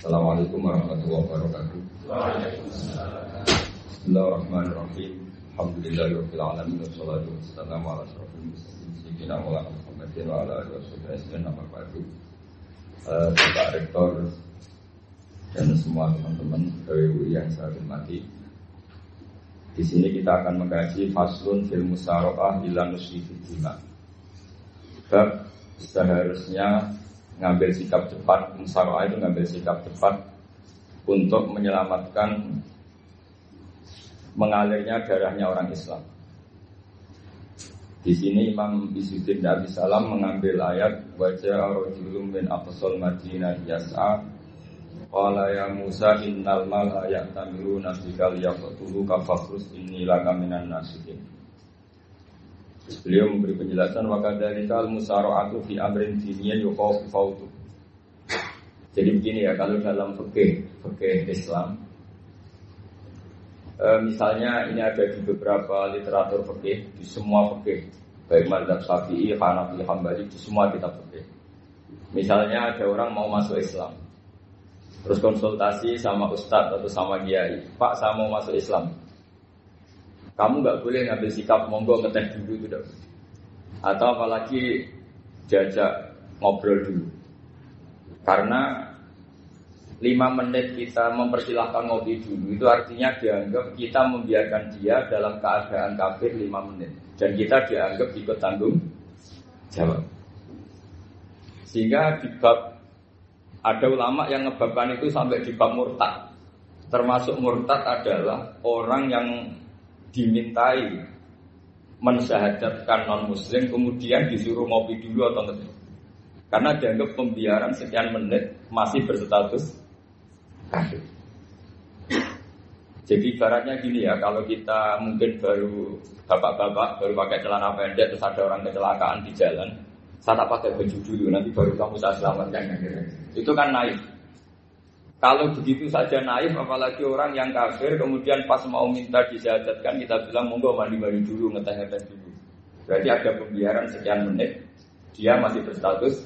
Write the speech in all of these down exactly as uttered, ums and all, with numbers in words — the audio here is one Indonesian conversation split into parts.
Assalamualaikum warahmatullahi wabarakatuh. Bismillahirrahmanirrahim. Alhamdulillahirabbil alamin wassalatu wassalamu ala asyrofil mursalin sayyidina Maulana Muhammadin wa ala alihi wasallam. Nama baru Bapak Rektor dan semua teman-teman K W U yang saya hormati. Di sini kita akan mengkaji faslun fil musyarakah ila nusyi fid. Bab seharusnya ngambil sikap cepat, musyarakah itu ngambil sikap cepat untuk menyelamatkan mengalirnya darahnya orang Islam. Di sini Imam Izzuddin Abi Salam mengambil ayat wajah rajulun min aqsal Madinah yas'a qala ya Musa innal mala ya'tamiruna bika liyaqtuluka fakhrus inni laka minan nasihin. Beliau memberi penjelasan wakadzalika al-musara'atu fi amrin diniyyin yuqafu fautu. Jadi begini ya, kalau dalam fikih fikih Islam e, misalnya ini ada di beberapa literatur fikih, di semua fikih baik mazhab Syafi'i, Hanafi, Hambali, di semua kitab fikih. Misalnya ada orang mau masuk Islam, terus konsultasi sama ustadz atau sama kiai, Pak saya mau masuk Islam. Kamu nggak boleh ngambil sikap monggo ngeteh dulu, tidak. Atau apalagi diajak ngobrol dulu. Karena lima menit kita mempersilahkan ngopi dulu itu artinya dianggap kita membiarkan dia dalam keadaan kafir lima menit dan kita dianggap ikut tanggung jawab. Sehingga di bab ada ulama yang ngebabkan itu sampai di bab murtad. Termasuk murtad adalah orang yang dimintai mensyahadatkan non-muslim kemudian disuruh ngopi dulu atau enggak. Karena dianggap pembiaran sekian menit masih berstatus kafir. Jadi ibaratnya gini ya, kalau kita mungkin baru bapak-bapak baru pakai celana pendek terus ada orang kecelakaan di jalan, saya tak pakai baju dulu nanti baru kamu saya selamatkan. Itu kan naif. Kalau begitu saja naif, apalagi orang yang kafir kemudian pas mau minta disyahadatkan kita bilang monggo mandi-mandi dulu, ngeteh-ngeteh dulu. Berarti ada pembiaran sekian menit, dia masih berstatus.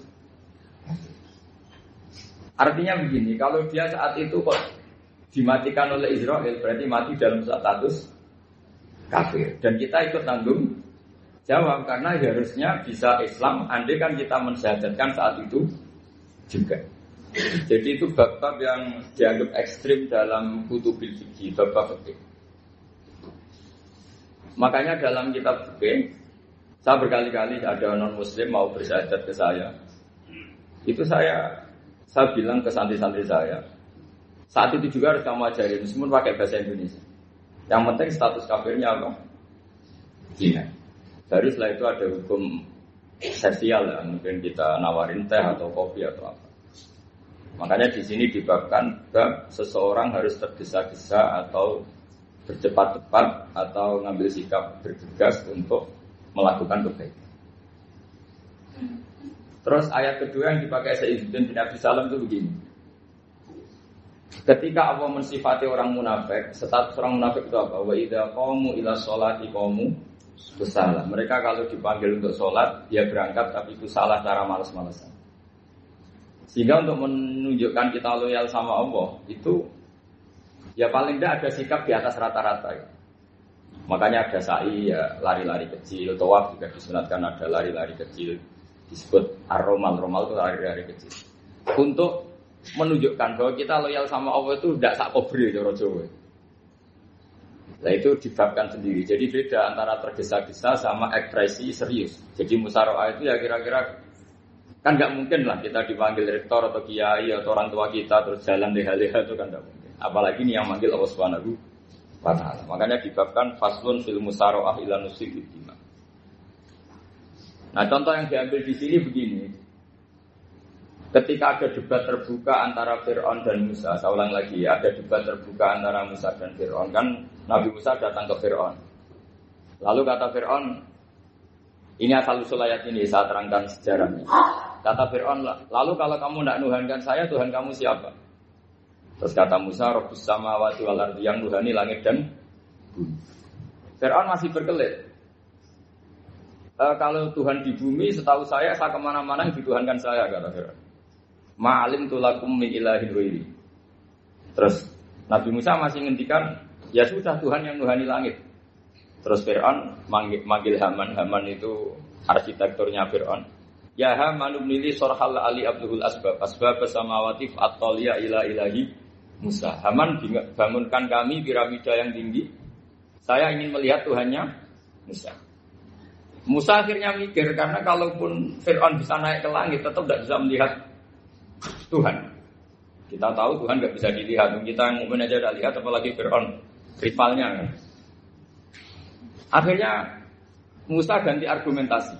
Artinya begini, kalau dia saat itu kok dimatikan oleh Israel, berarti mati dalam status kafir. Dan kita ikut tanggung jawab karena harusnya bisa Islam, andai kan kita mensyahadatkan saat itu juga. Jadi itu bab-bab yang dianggap ekstrim dalam kutubil fikih, bab-bab fikih. Makanya dalam kitab fikih, saya berkali-kali ada non-muslim mau bersyahadat ke saya. Itu saya saya bilang ke santri-santri saya, saat itu juga harus kamu ajarin, meskipun pakai bahasa Indonesia. Yang penting status kafirnya apa? Zina. Baru setelah itu ada hukum sosial ya, mungkin kita nawarin teh atau kopi atau apa. Makanya di sini dibabkan bab seseorang harus tergesa-gesa atau bercepat-cepat atau ngambil sikap bergegas untuk melakukan kebaikan. Terus ayat kedua yang dipakai Izzuddin bin Abi Salam itu begini. Ketika Allah mensifati orang munafik, status orang munafik itu apa? Wa idza qamu ila sholati qamu kusala. Mereka kalau dipanggil untuk sholat, dia berangkat tapi itu salah cara malas-malasan. Sehingga untuk menunjukkan kita loyal sama Allah itu ya paling tidak ada sikap di atas rata-rata ya. Makanya ada sa'i ya lari-lari kecil, tawaf juga disunatkan ada lari-lari kecil, disebut ar-romal, romal itu lari-lari kecil. Untuk menunjukkan bahwa kita loyal sama Allah itu tidak sak kobre cara Jawa. Nah itu dibabkan sendiri. Jadi beda antara tergesa-gesa sama ekspresi serius. Jadi musyarakah itu ya kira-kira kan nggak mungkin lah kita dipanggil rektor atau kiai atau orang tua kita terus jalan leha-leha itu kan nggak mungkin. Apalagi ini yang manggil Allah Subhanahu wa Ta'ala. Makanya dibabkan faslun fil musyarakah ila nusyi fid. Nah contoh yang diambil di sini begini. Ketika ada debat terbuka antara Fir'aun dan Musa, saya ulang lagi ya, ada debat terbuka antara Musa dan Fir'aun. Kan Nabi Musa datang ke Fir'aun. Lalu kata Fir'aun, ini asal-usul ayat ini, saya terangkan sejarahnya. Kata Fir'aun, lalu kalau kamu tidak nuhankan saya, Tuhan kamu siapa? Terus kata Musa, Rabbus samawati wal ardi, yang nuhani langit dan bumi. Fir'aun masih berkelit. E, kalau Tuhan di bumi, setahu saya, saya kemana-mana yang dituhankan saya, kata Fir'aun. Ma'alim tulakum min ilahin wairi. Terus Nabi Musa masih ngendikan, ya sudah Tuhan yang nuhani langit. Terus Fir'aun manggil, manggil Haman, Haman itu arsitekturnya Fir'aun. Ya Haman ibnili sorhal ali abdul asbab, asbab samawati fa'atoliya ila ilahi Musa. Haman bangunkan kami piramida yang tinggi. Saya ingin melihat Tuhannya Musa. Musa akhirnya mikir, karena kalaupun Fir'aun bisa naik ke langit, tetap tidak bisa melihat Tuhan. Kita tahu Tuhan tidak bisa dilihat. Kita yang mukmin aja tidak lihat, apalagi Fir'aun, rivalnya. Akhirnya Musa ganti argumentasi.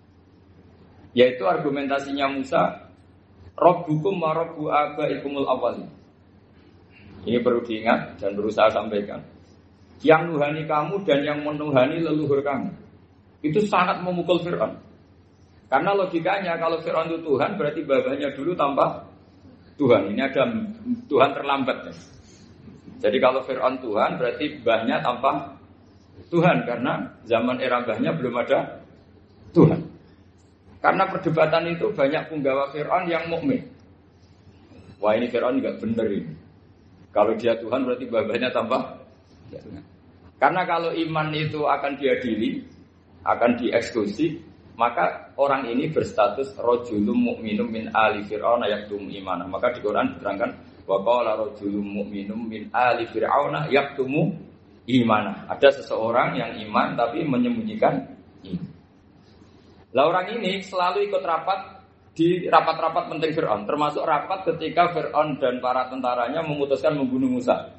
Yaitu argumentasinya Musa, Rabbukum wa Rabbu abaikumul awwalin. Ini perlu diingat dan berusaha sampaikan. Yang nuhani kamu dan yang menuhani leluhur kamu. Itu sangat memukul Fir'aun. Karena logikanya kalau Fir'aun itu Tuhan, berarti babahnya dulu tanpa Tuhan. Ini ada Tuhan terlambat. Jadi kalau Fir'aun Tuhan, berarti bahnya tanpa Tuhan. Karena zaman era bahnya belum ada Tuhan. Karena perdebatan itu banyak punggawa Fir'aun yang mukmin. Wah, ini Fir'aun enggak benar ini. Kalau dia Tuhan berarti babahnya tanpa Tuhan. Karena kalau iman itu akan diadili, akan dieksekusi, maka orang ini berstatus rajulun mukminum min ali fir'aun yaktum imana. Maka di Quran diterangkan wa qala rajulun mukminum min ali fir'aun yaktumu imana. Ada seseorang yang iman tapi menyembunyikan iman. Lah orang ini selalu ikut rapat di rapat-rapat penting Fir'aun, termasuk rapat ketika Fir'aun dan para tentaranya memutuskan membunuh Musa.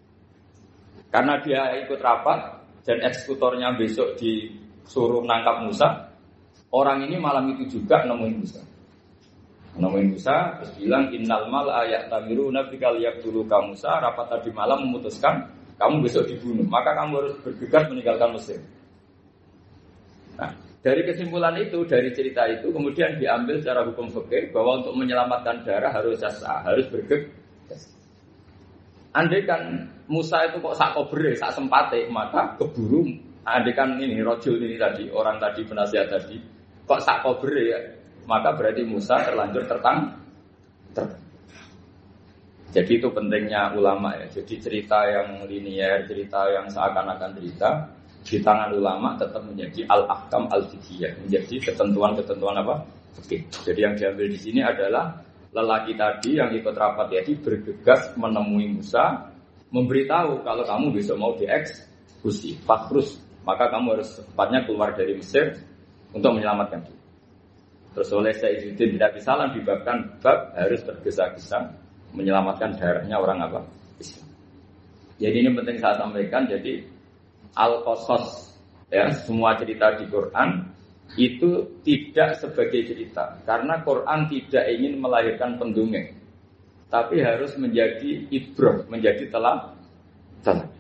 Karena dia ikut rapat dan eksekutornya besok disuruh nangkap Musa, orang ini malam itu juga nemuin Musa. Nemuin Musa, terus bilang innal mal'a ya'tamiruna bika liyaqtuluka Musa, rapat tadi malam memutuskan kamu besok dibunuh, maka kamu harus bergegas meninggalkan Mesir. Nah, dari kesimpulan itu, dari cerita itu kemudian diambil secara hukum fikih bahwa untuk menyelamatkan darah harus jasa, harus bergegas. Andai kan Musa itu kok sak kobre, sak sempate, maka keburu. Andai kan ini rojul ini tadi, orang tadi penasihat tadi, kok sak kobre ya, maka berarti Musa terlanjur tertang. Ter. Jadi itu pentingnya ulama ya. Jadi cerita yang linier, cerita yang seakan-akan cerita, di tangan ulama tetap menjadi al-ahkam al-fiqhiyah, menjadi ketentuan-ketentuan apa? Oke. Jadi yang diambil di sini adalah lelaki tadi yang ikut rapat tadi bergegas menemui Musa, memberitahu kalau kamu besok mau dieksekusi, fakrus, maka kamu harus secepatnya keluar dari Mesir untuk menyelamatkan diri. Terus oleh Sayyidina tidak Salam dibabkan bab harus tergesa-gesa menyelamatkan darahnya orang apa? Islam. Jadi ini penting saya sampaikan. Jadi al-qasas ya, semua cerita di Quran itu tidak sebagai cerita, karena Quran tidak ingin melahirkan pendongeng, tapi harus menjadi ibrah, menjadi telah telah.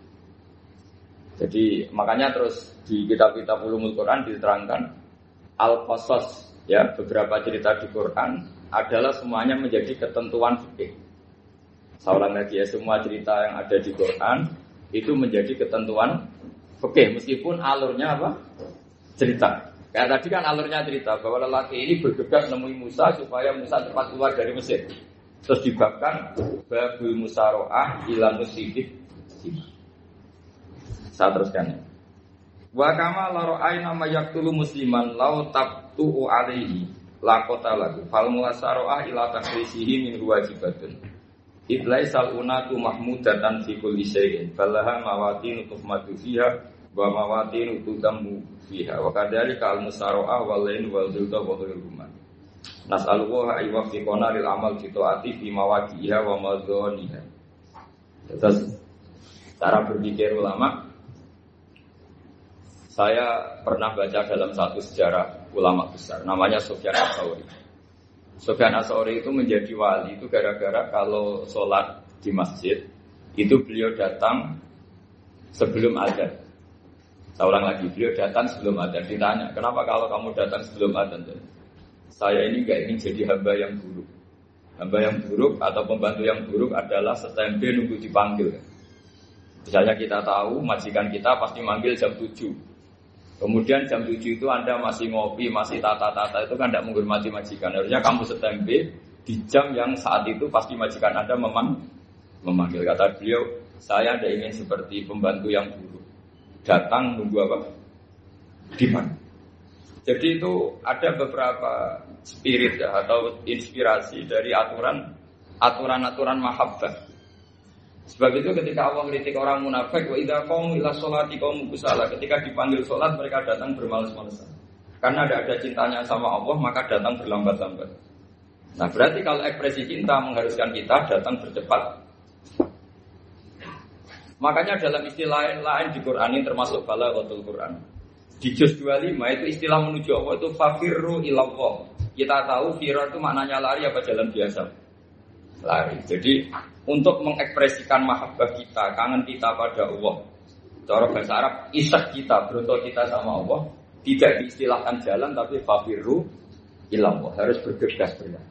Jadi makanya terus di kitab-kitab ulumul Quran diterangkan al-qasas ya, beberapa cerita di Quran adalah semuanya menjadi ketentuan fikih. Saya ulang lagi ya, semua cerita yang ada di Quran itu menjadi ketentuan fikih, meskipun alurnya apa? Cerita. Kayak tadi kan alurnya cerita bahwa lelaki ini bergegas nemui Musa supaya Musa cepat keluar dari Mesir. Terus dibabkan babul musaroah ila musidik. Saya teruskan ya. Wa kama la ra'ayna ma yaqtulu musliman law tabtu'u alaihi la qatalahu fal musaroah ila takrisihi min wajibatun. Idlaisal unatu mahmudatan fi kulli syai'in falaha mawatinu tuhmatu fiha wa mawatinu tudamu fiha wa kadzalika al-musara'ah wal lain wal zulta wa ghairuhuma. Nas'aluhu ay waqtiqona lil amal fi taati fi mawaqi'iha wa madhaniha. Terus cara berpikir ulama, saya pernah baca dalam satu sejarah ulama besar namanya Sufyan Ats-Tsauri. Sufyan Ats-Tsauri itu menjadi wali itu gara-gara kalau sholat di masjid itu beliau datang sebelum azan. Saya ulang lagi, beliau datang sebelum azan. Ditanya, kenapa kalau kamu datang sebelum azan? Saya ini gak ingin jadi hamba yang buruk. Hamba yang buruk atau pembantu yang buruk adalah setempe nunggu dipanggil. Misalnya kita tahu majikan kita pasti manggil jam tujuh. Kemudian jam tujuh itu Anda masih ngopi, masih tata-tata, itu kan tidak menghormati majikan. Harusnya kamu setempe di jam yang saat itu pasti majikan Anda memang Memanggil, kata beliau, saya tidak ingin seperti pembantu yang buruk. Datang nunggu apa? Dipanggil. Jadi itu ada beberapa spirit ya, atau inspirasi dari aturan aturan-aturan mahabbah. Sebab itu ketika Allah kritik orang munafik, wa idza qamu ila sholati qamu kusala, ketika dipanggil sholat mereka datang bermalas-malasan. Karena tidak ada cintanya sama Allah, maka datang berlambat-lambat. Nah, berarti kalau ekspresi cinta mengharuskan kita datang bercepat. Makanya dalam istilah lain di Quran ini termasuk balaghatul Quran. Di juz dua puluh lima itu istilah menuju Allah itu fafirru ilallah. Kita tahu firar itu maknanya lari apa jalan biasa. Lari. Jadi untuk mengekspresikan mahabbah kita, kangen kita pada Allah, cara bahasa Arab, isyaq kita, berontok kita sama Allah, tidak diistilahkan jalan tapi fafirru ilallah, harus bergegas bergegas.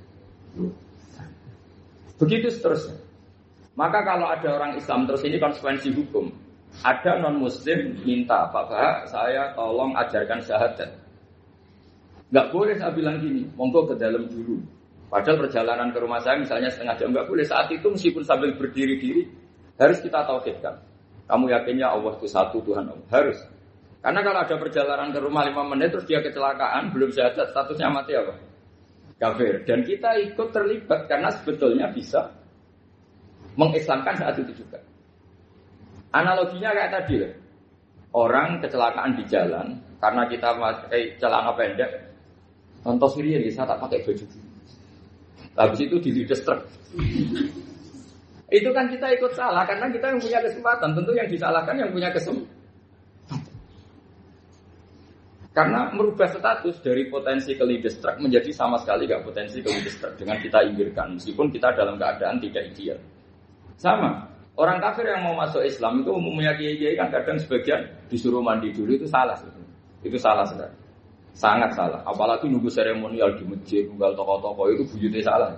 Begitu seterusnya. Maka kalau ada orang Islam, terus ini konsekuensi hukum, ada non muslim minta, Pak Bah, saya tolong ajarkan syahadat. Gak boleh saya bilang gini, monggo ke dalam dulu. Padahal perjalanan ke rumah saya misalnya setengah jam, nggak boleh. Saat itu meskipun sambil berdiri-diri harus kita tauhidkan. Kamu yakinnya Allah itu satu Tuhan Allah, harus. Karena kalau ada perjalanan ke rumah lima menit terus dia kecelakaan, belum syahadat, statusnya mati apa? Kafir. Dan kita ikut terlibat karena sebetulnya bisa mengislamkan saat itu juga. Analoginya kayak tadi lah. Orang kecelakaan di jalan karena kita pakai celana pendek, contoh sendiri ya, saya tak pakai baju. Habis itu diludes truk. Itu kan kita ikut salah karena kita yang punya kesempatan. Tentu yang disalahkan yang punya kesempatan. Karena merubah status dari potensi kelides truk menjadi sama sekali gak potensi kelides truk dengan kita inggirkan. Meskipun kita dalam keadaan tidak ideal. Sama. Orang kafir yang mau masuk Islam itu umumnya kiai-kiai kan kadang sebagian disuruh mandi dulu, itu salah. Itu salah sekali. Sangat salah, apalagi nunggu seremonial di masjid, nunggal tokoh-tokoh itu bujutnya salah.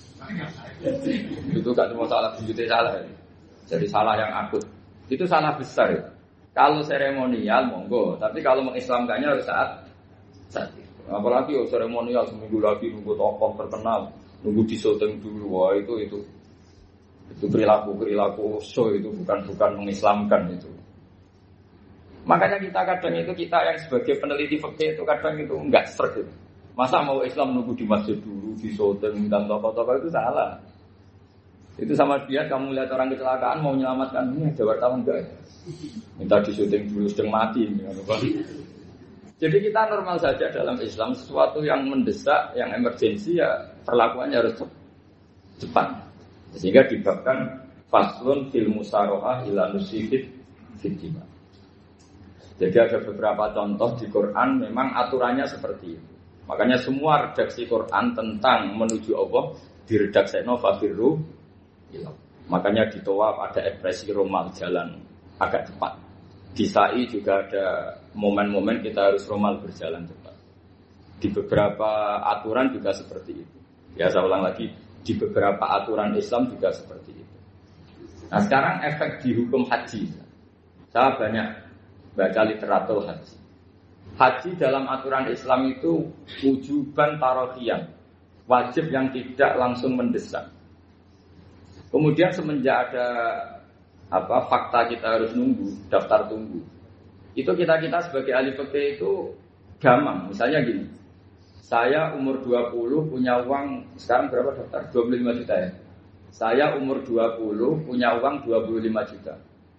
Itu gak cuma salah, bujutnya salah. Jadi salah yang akut. Itu salah besar ya. Kalau seremonial monggo, tapi kalau mengislamkannya harus saat saat itu. Apalagi oh, seremonial seminggu lagi nunggu tokoh terkenal, nunggu disyuting dulu, wah itu itu itu perilaku perilaku show itu bukan bukan mengislamkan itu. Makanya kita kadang itu kita yang sebagai peneliti fikih itu kadang itu enggak serg. Masa mau Islam nunggu di masjid dulu, di syuting dan tokoh-tokoh itu salah. Itu sama dia kamu lihat orang kecelakaan mau menyelamatkan, ini ada wartawan enggak? Minta di syuting dulu sedang mati. Jadi kita normal saja dalam Islam, sesuatu yang mendesak, yang emergensi ya perlakuannya harus cepat. Sehingga dibabkan faslun fil musarohah ila nusifid fitima. Jadi ada beberapa contoh di Quran memang aturannya seperti itu. Makanya semua redaksi Quran tentang menuju Allah diredaksekno fafirru ilallah. Makanya di Tawaf ada ekspresi romal jalan agak cepat. Di Sa'i juga ada momen-momen kita harus romal berjalan cepat. Di beberapa aturan juga seperti itu. Ya saya ulang lagi, di beberapa aturan Islam juga seperti itu. Nah sekarang efek di hukum haji. Saya banyak baca literatur haji. Haji dalam aturan Islam itu wujuban tarohiyan, wajib yang tidak langsung mendesak. Kemudian semenjak ada apa fakta kita harus nunggu, daftar tunggu. Itu kita-kita sebagai ahli fikih itu gamang. Misalnya gini, saya umur dua puluh punya uang, sekarang berapa daftar? dua puluh lima juta ya. Saya umur dua puluh punya uang dua puluh lima juta.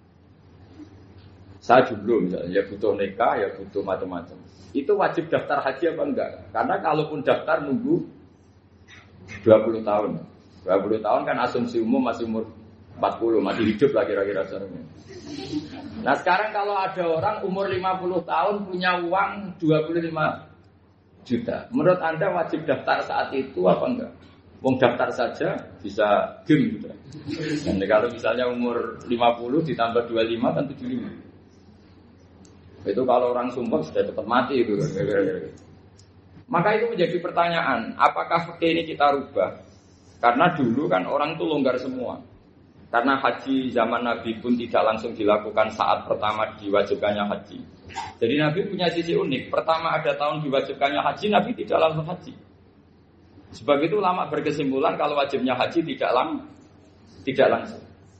Saya jomblo misalnya, ya butuh nikah, ya butuh macam-macam. Itu wajib daftar haji apa enggak? Karena kalaupun daftar nunggu dua puluh tahun. dua puluh tahun kan asumsi umum masih umur empat puluh, masih hidup lah kira-kira seharusnya. Nah sekarang kalau ada orang umur lima puluh tahun punya uang dua puluh lima juta. Menurut Anda wajib daftar saat itu apa enggak? Wong daftar saja bisa game gitu. Dan kalau misalnya umur lima puluh ditambah dua puluh lima kan tujuh puluh lima. Itu kalau orang sumpah sudah cepat mati itu. Maka itu menjadi pertanyaan, apakah fikih ini kita rubah? Karena dulu kan orang itu longgar semua. Karena haji zaman Nabi pun tidak langsung dilakukan saat pertama diwajibkannya haji. Jadi Nabi punya sisi unik. Pertama ada tahun diwajibkannya haji, Nabi tidak langsung haji. Sebab itu ulama berkesimpulan kalau wajibnya haji tidak lang, tidak langsung.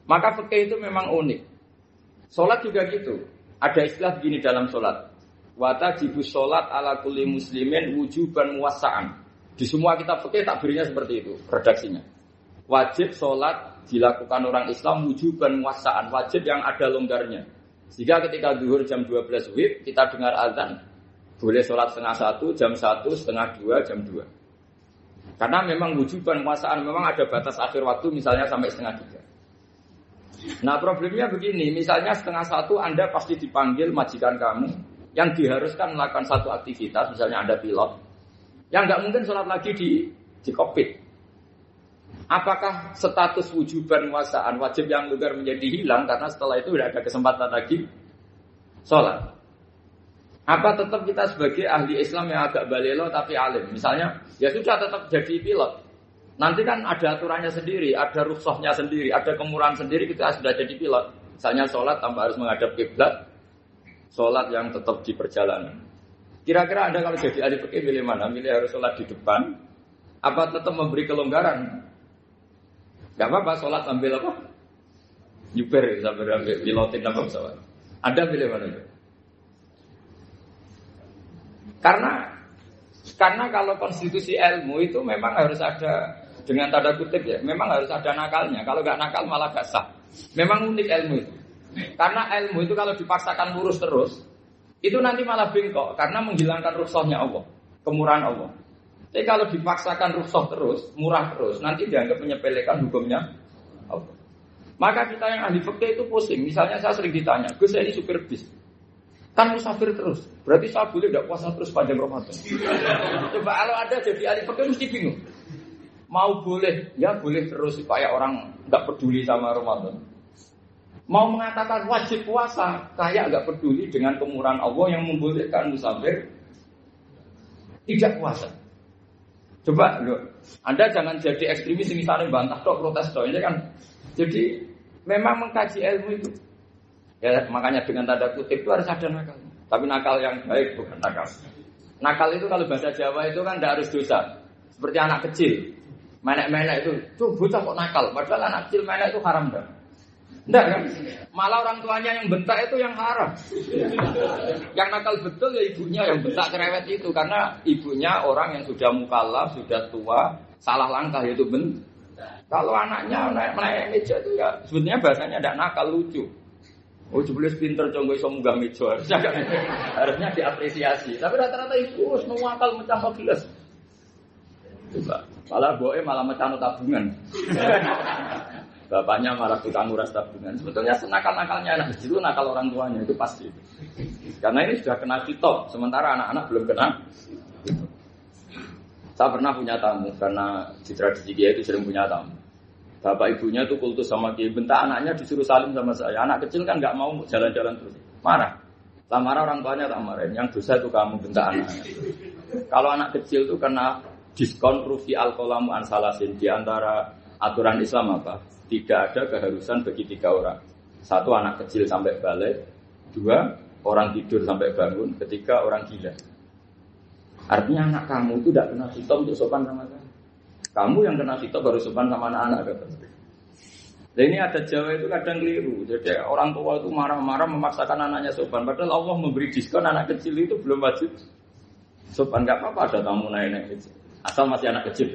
Maka fikih itu memang unik. Sholat juga gitu. Ada istilah begini dalam sholat. Watajibus sholat ala kulli muslimin wujuban muwassa'an. Di semua kitab fikih takbirnya seperti itu, redaksinya. Wajib sholat dilakukan orang Islam wujuban muwassa'an, wajib yang ada longgarnya. Sehingga ketika zuhur jam dua belas W I B, kita dengar azan, boleh sholat setengah satu, jam satu, setengah dua, jam dua. Karena memang wujuban muwassa'an, memang ada batas akhir waktu, misalnya sampai setengah tiga. Nah problemnya begini, misalnya setengah satu Anda pasti dipanggil majikan kamu yang diharuskan melakukan satu aktivitas, misalnya Anda pilot, yang nggak mungkin sholat lagi di di kokpit. Apakah status wujuban wasaan wajib yang longgar menjadi hilang karena setelah itu tidak ada kesempatan lagi sholat? Apa tetap kita sebagai ahli Islam yang agak balelo tapi alim, misalnya ya sudah tetap jadi pilot. Nanti kan ada aturannya sendiri, ada rukhsahnya sendiri, ada kemurahan sendiri kita sudah jadi pilot. Misalnya sholat tanpa harus menghadap kiblat, sholat yang tetap di perjalanan. Kira-kira Anda kalau jadi ahli fikih milih mana? Milih harus sholat di depan, apa tetap memberi kelonggaran? Gak apa-apa, sholat sambil apa? Nyuper sambil ambil pilotin apa pesawat. Anda milih mana itu? Karena karena kalau konstitusi ilmu itu memang harus ada, dengan tanda kutip ya, memang harus ada nakalnya. Kalau gak nakal malah gak sah. Memang unik ilmu itu. Karena ilmu itu kalau dipaksakan lurus terus, itu nanti malah bengkok karena menghilangkan rukhsahnya Allah, kemurahan Allah. Tapi kalau dipaksakan rukhsah terus, murah terus, nanti dianggap menyepelekan hukumnya Allah. Maka kita yang ahli fikih itu pusing. Misalnya saya sering ditanya, Gus saya ini supir bis, kan musafir terus, berarti saya boleh tidak puasa terus panjang Ramadan? Coba kalau ada jadi ahli fikih mesti bingung. Mau boleh, ya boleh terus supaya orang nggak peduli sama Ramadan. Mau mengatakan wajib puasa, kayak nggak peduli dengan kemurahan Allah yang membolehkan musafir tidak puasa. Coba, loh, Anda jangan jadi ekstremis misalnya bantah tok, protes tok, ini kan. Jadi memang mengkaji ilmu itu, ya makanya dengan tanda kutip itu harus ada nakal. Tapi nakal yang baik bukan nakal. Nakal itu kalau bahasa Jawa itu kan tidak harus dosa. Seperti anak kecil, menek-menek itu, tuh bocah kok nakal. Padahal anak kecil menek itu haram dah. Enggak kan? Malah orang tuanya yang bentak itu yang haram. Yang nakal betul ya ibunya yang bentak cerewet itu. Karena ibunya orang yang sudah mukallaf, sudah tua, salah langkah yaitu bentak. Kalau anaknya naik-naik meja itu ya sebetulnya bahasanya tidak nakal, lucu. Oh jebule pinter conggo iso munggah meja. Harusnya, harusnya diapresiasi. Tapi rata-rata itu semua akal mecah gelas. Coba, malah boe malah mecah tabungan. Bapaknya malah tukang nguras tabungan. Sebetulnya senakal-nakalnya anak kecil itu nakal orang tuanya, itu pasti. Karena ini sudah kena kitab, sementara anak-anak belum kena. Saya pernah punya tamu, karena di tradisi Kiai itu sering punya tamu. Bapak ibunya itu kultus sama Kiai, bentak anaknya disuruh salim sama saya. Anak kecil kan nggak mau jalan-jalan terus, marah. Lah marah orang tuanya tak marahin. Yang dosa itu kamu bentak anaknya. Kalau anak kecil itu kena diskon rufi al-qalamu an salasin. Di antara aturan Islam apa? Tidak ada keharusan bagi tiga orang. Satu anak kecil sampai balik, dua orang tidur sampai bangun, ketiga orang gila. Artinya anak kamu itu tidak kena hitop untuk sopan sama kamu. Kamu yang kena hitop baru sopan sama anak-anak. Dan ini ada Jawa itu kadang keliru. Jadi orang tua itu marah-marah memaksakan anaknya sopan. Padahal Allah memberi diskon anak kecil itu belum wajib sopan. Gak apa-apa ada tamu naik-naik kecil. Asal masih anak kecil.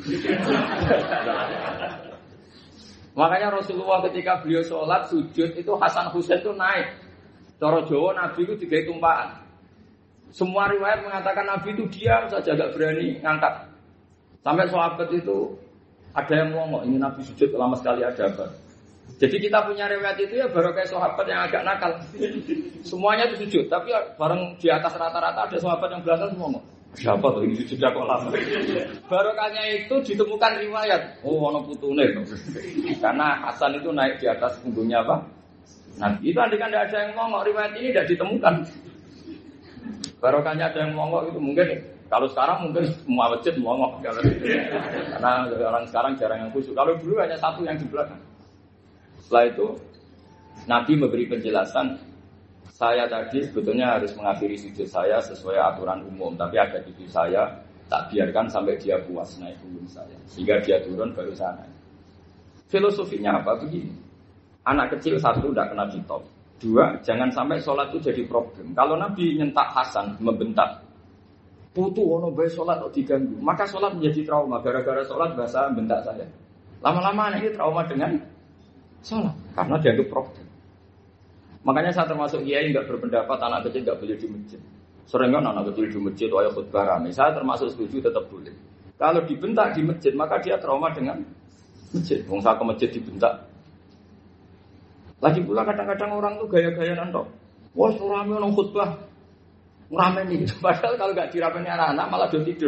Makanya Rasulullah ketika beliau sholat sujud itu Hasan Husain itu naik. Cara Jawa Nabi itu tiga tumpaan. Semua riwayat mengatakan Nabi itu diam saja, gak berani ngangkat. Sampai sahabat itu ada yang ngomong, ini Nabi sujud lama sekali ada apa? Jadi kita punya riwayat itu ya baru kayak sahabat yang agak nakal. Semuanya itu sujud, tapi bareng di atas rata-rata ada sahabat yang belakang semua ngomong. Siapa tuh ini sujudnya kok lama? Barokahnya itu ditemukan riwayat. Oh, ono putune. Karena Hasan itu naik di atas punggungnya apa? Nah, itu andai kan tidak ada yang ngomong riwayat ini tidak ditemukan. Barokahnya ada yang ngomong itu mungkin kalau sekarang mungkin semua masjid ngomong karena orang sekarang jarang yang khusyuk. Kalau dulu hanya satu yang di belakang. Setelah itu Nabi memberi penjelasan. Saya tadi sebetulnya harus mengakhiri sujud saya sesuai aturan umum, tapi ada cucu saya tak biarkan sampai dia puas naik punggung saya, sehingga dia turun baru saya naik. Filosofinya apa begini? anak kecil satu tidak kena ditop. Dua, jangan sampai sholat itu jadi problem. Kalau Nabi nyentak Hasan, membentak, putu ono bae sholat kok diganggu, maka sholat menjadi trauma. Gara-gara sholat bahasa bentak saya. Lama-lama anak ini trauma dengan sholat karena dianggap problem. Makanya saya termasuk kiai nggak berpendapat anak kecil nggak boleh di masjid. Sering kan anak kecil di masjid, ayah khutbah rame. Saya termasuk setuju tetap boleh. Kalau dibentak di masjid, maka dia trauma dengan masjid. Wong saya ke masjid dibentak. Lagi pula kadang-kadang orang tuh gaya-gayaan toh. Wah, rame nang khutbah. Rame nih. Padahal kalau enggak diramein anak-anak malah dia tidur.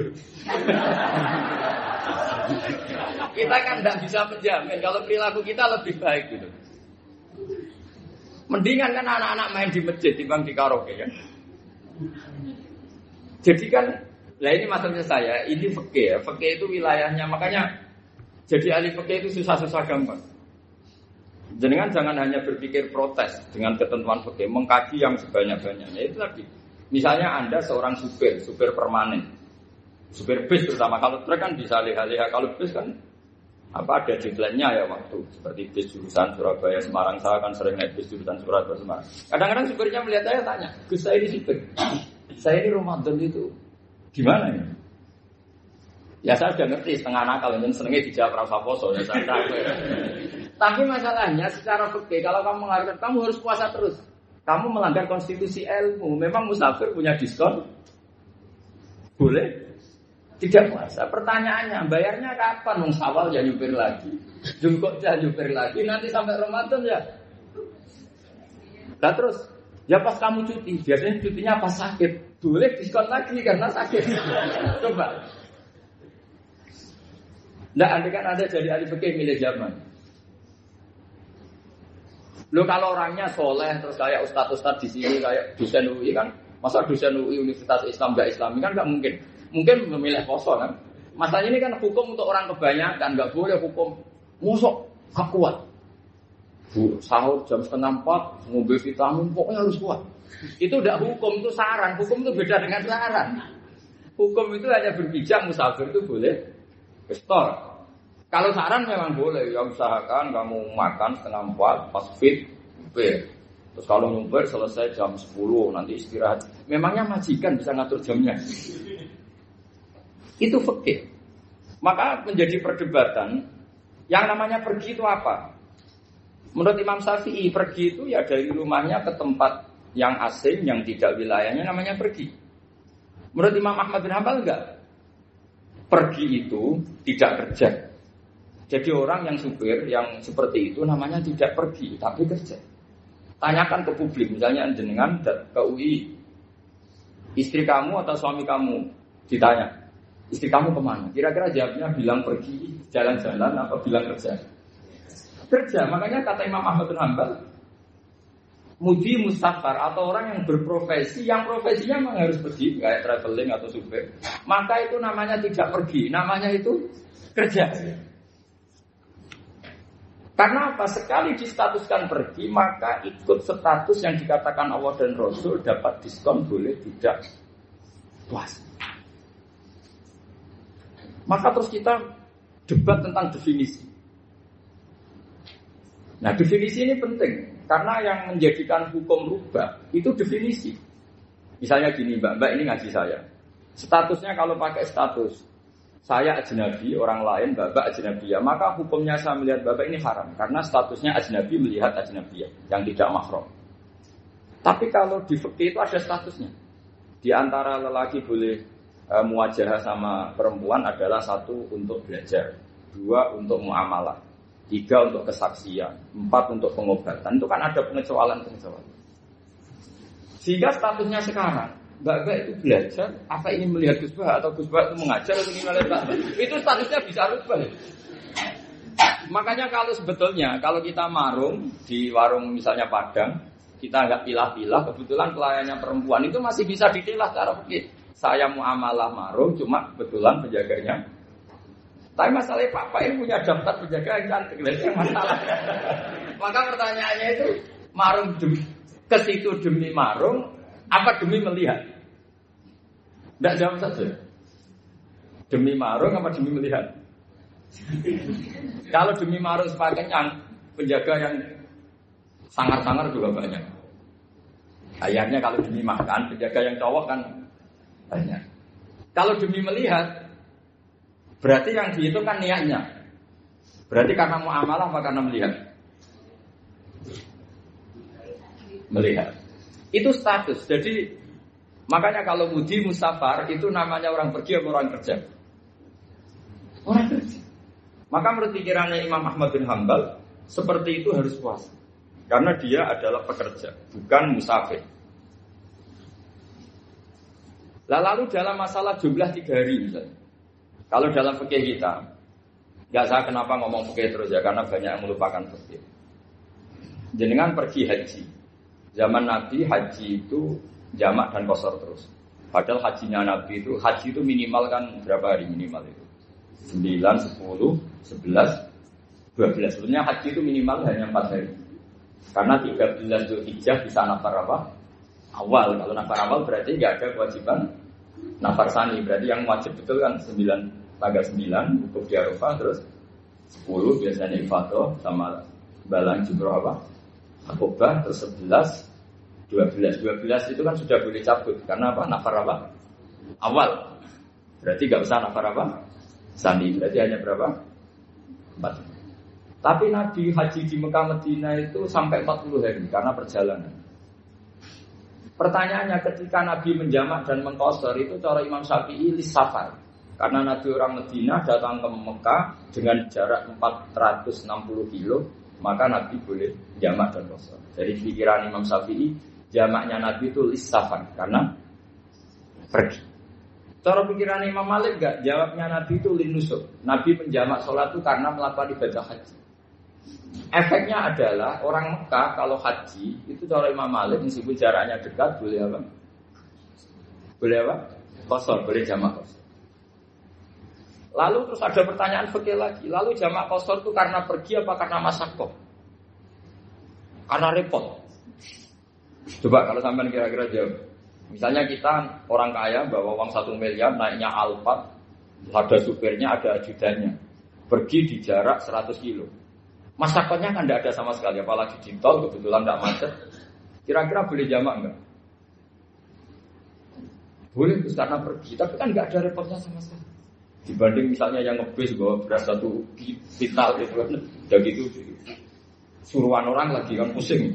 Kita kan enggak bisa menjamin kalau perilaku kita lebih baik gitu. Mendingan kan anak-anak main di masjid dibanding di karaoke kan. Jadi kan, lah ini maksudnya saya, ini fikih ya. Fikih itu wilayahnya, makanya jadi ahli fikih itu susah-susah gampang. Jenengan jangan hanya berpikir protes dengan ketentuan fikih, mengkaji yang sebanyak-banyaknya. Itu tadi. Misalnya Anda seorang supir, supir permanen. Supir bis terutama, kalau truk kan bisa lihat-lihat, kalau bis kan apa ada deadline-nya ya waktu. Seperti bis jurusan Surabaya Semarang, saya kan sering naik bis jurusan Surabaya Semarang. Kadang-kadang supirnya melihat saya tanya, "Gus, saya ini supir. Saya ini Ramadan itu gimana ya?" Ya saya sudah ngerti setengah nakal, dan senengnya dijawab rasa poso ya saya tahu. Tapi masalahnya secara fikih kalau kamu menghargai, kamu harus puasa terus. Kamu melanggar konstitusi ilmu. Memang musafir punya diskon? Boleh? Tidak puasa. Pertanyaannya, bayarnya kapan? Wong Syawal ya nyupir lagi. Jungkok ya nyupir lagi. Nanti sampai Ramadan ya. Nah terus, ya pas kamu cuti. Biasanya cutinya pas sakit. Boleh diskon lagi karena sakit. Coba. Nah, andai kan Anda jadi ahli fikih milih zaman. Lo kalau orangnya soleh terus kayak ustadz-ustadz di sini kayak dosen U I kan, masa dosen U I Universitas Islam nggak Islami kan nggak mungkin. Mungkin memilih poso kan. Masalahnya ini kan hukum untuk orang kebanyakan, nggak boleh hukum musok gak kuat. Bu, sahur jam setengah empat, mobil vitamin pokoknya harus kuat. Itu udah hukum, itu saran. Hukum itu beda dengan saran. Hukum itu hanya berbicara musafir itu boleh store. Kalau saran memang boleh, ya usahakan kamu makan setengah empat, pas fit, fit. Terus kalau nyumpir selesai jam sepuluh, nanti istirahat. Memangnya majikan bisa ngatur jamnya. Itu fikih. Maka menjadi perdebatan, yang namanya pergi itu apa? Menurut Imam Syafi'i, pergi itu ya dari rumahnya ke tempat yang asing, yang tidak wilayahnya namanya pergi. Menurut Imam Ahmad bin Hanbal enggak. Pergi itu tidak kerja. Jadi orang yang supir yang seperti itu namanya tidak pergi, tapi kerja. Tanyakan ke publik, misalnya jenengan ke U I, istri kamu atau suami kamu ditanya, istri kamu kemana? Kira-kira jawabnya bilang pergi jalan-jalan atau bilang kerja? Kerja. Makanya kata Imam Ahmad bin Hanbal, mudi mustafar atau orang yang berprofesi, yang profesinya memang harus pergi, kayak traveling atau supir, maka itu namanya tidak pergi, namanya itu kerja. Karena apa? Sekali distatuskan pergi, maka ikut status yang dikatakan Allah dan Rasul dapat diskon, boleh tidak puasa. Maka terus kita debat tentang definisi. Nah, definisi ini penting. Karena yang menjadikan hukum rubah itu definisi. Misalnya gini, Mbak, Mbak ini ngaji saya. Statusnya kalau pakai status saya ajnabi, orang lain Bapak ajnabiyah, maka hukumnya saya melihat Bapak ini haram karena statusnya ajnabi melihat ajnabiyah yang tidak mahram. Tapi kalau di fikih itu ada statusnya. Di antara lelaki boleh e, muwajahah sama perempuan adalah satu untuk belajar, dua untuk muamalah, tiga untuk kesaksian, empat untuk pengobatan. Itu kan ada pengecualian-pengecualian. Sehingga statusnya sekarang, Mbak-mbak itu belajar, apa ini melihat Gus Bah atau Gus Bah itu mengajar atau gimana Mbak? Itu statusnya bisa rubah. Makanya kalau sebetulnya kalau kita marung di warung misalnya Padang, kita nggak pilah-pilah, kebetulan pelayannya perempuan itu masih bisa ditilah cara begini. Saya muamalah marung, cuma kebetulan penjaganya. Tapi masalahnya Pak Pak ini punya daftar penjaga yang cantik, itu masalah. Maka pertanyaannya itu marung demi, ke situ demi marung, apa demi melihat? Tidak jawab saja. Demi marung apa demi melihat? Kalau demi marung sepakai yang penjaga yang Sangar-sangar juga banyak. Ayahnya kalau demi makan, penjaga yang cowok kan banyak. Kalau demi melihat, berarti yang dihitung kan niatnya. Berarti karena muamalah apa karena melihat? Melihat. Itu status. Jadi makanya kalau mudi musafar itu namanya orang pergi atau orang kerja? Orang kerja. Maka menurut pikirannya Imam Ahmad bin Hanbal, seperti itu harus puasa. Karena dia adalah pekerja, bukan musafir. Lah lalu dalam masalah jumlah tiga hari misalnya. Kalau dalam fikih kita, nggak saya kenapa ngomong fikih terus ya, karena banyak yang melupakan fikih. Jenengan pergi haji. Zaman Nabi haji itu jamak dan qashar terus. Padahal hajinya Nabi itu, haji itu minimal kan berapa hari minimal itu? sembilan, sepuluh, sebelas, dua belas. Sebenarnya haji itu minimal hanya empat hari. Karena tiga belas Dzulhijjah bisa nafar apa? Awal. Kalau nafar awal berarti nggak ada kewajiban nafar sani. Berarti yang wajib betul kan sembilan, tanggal sembilan wukuf di Arafah, terus sepuluh biasanya ifadah sama balang jumroh apa? Akobah, terus sebelas, dua belas. dua belas itu kan sudah boleh cabut. Karena apa? Nafar apa? Awal. Berarti nggak usah nafar apa? Sani. Berarti hanya berapa? empat. Tapi Nabi haji di Mekah Madinah itu sampai empat puluh hari karena perjalanan. Pertanyaannya ketika Nabi menjamak dan mengqashar itu cara Imam Syafi'i lis safar. Karena Nabi orang Madinah datang ke Mekah dengan jarak empat ratus enam puluh kilo, maka Nabi boleh jamak dan qashar. Jadi pikiran Imam Syafi'i, jamaknya Nabi itu lis safar karena pergi. Cara pikiran Imam Malik enggak, jawabnya Nabi itu lin nusuk. Nabi menjamak sholat itu karena melakukan ibadah haji. Efeknya adalah orang Mekah kalau haji itu cara Imam Malik meskipun jaraknya dekat boleh apa? Boleh apa? Qashar, boleh jamak qashar. Lalu terus ada pertanyaan fikih lagi. Lalu jamak qashar itu karena pergi apa karena masyaqqah? Karena repot. Coba kalau sampean kira-kira jawab. Misalnya kita orang kaya bawa uang satu miliar naiknya Alphard, ada supirnya, ada ajudannya, pergi di jarak seratus kilo. Masyarakatnya kan tidak ada sama sekali, apalagi di tol kebetulan tidak macet. Kira-kira boleh jamak enggak? Boleh, karena pergi, tapi kan nggak ada repotnya sama sekali. Dibanding misalnya yang ngebis bawa beras satu vital gitu kan, udah gitu suruhan orang lagi kan pusing.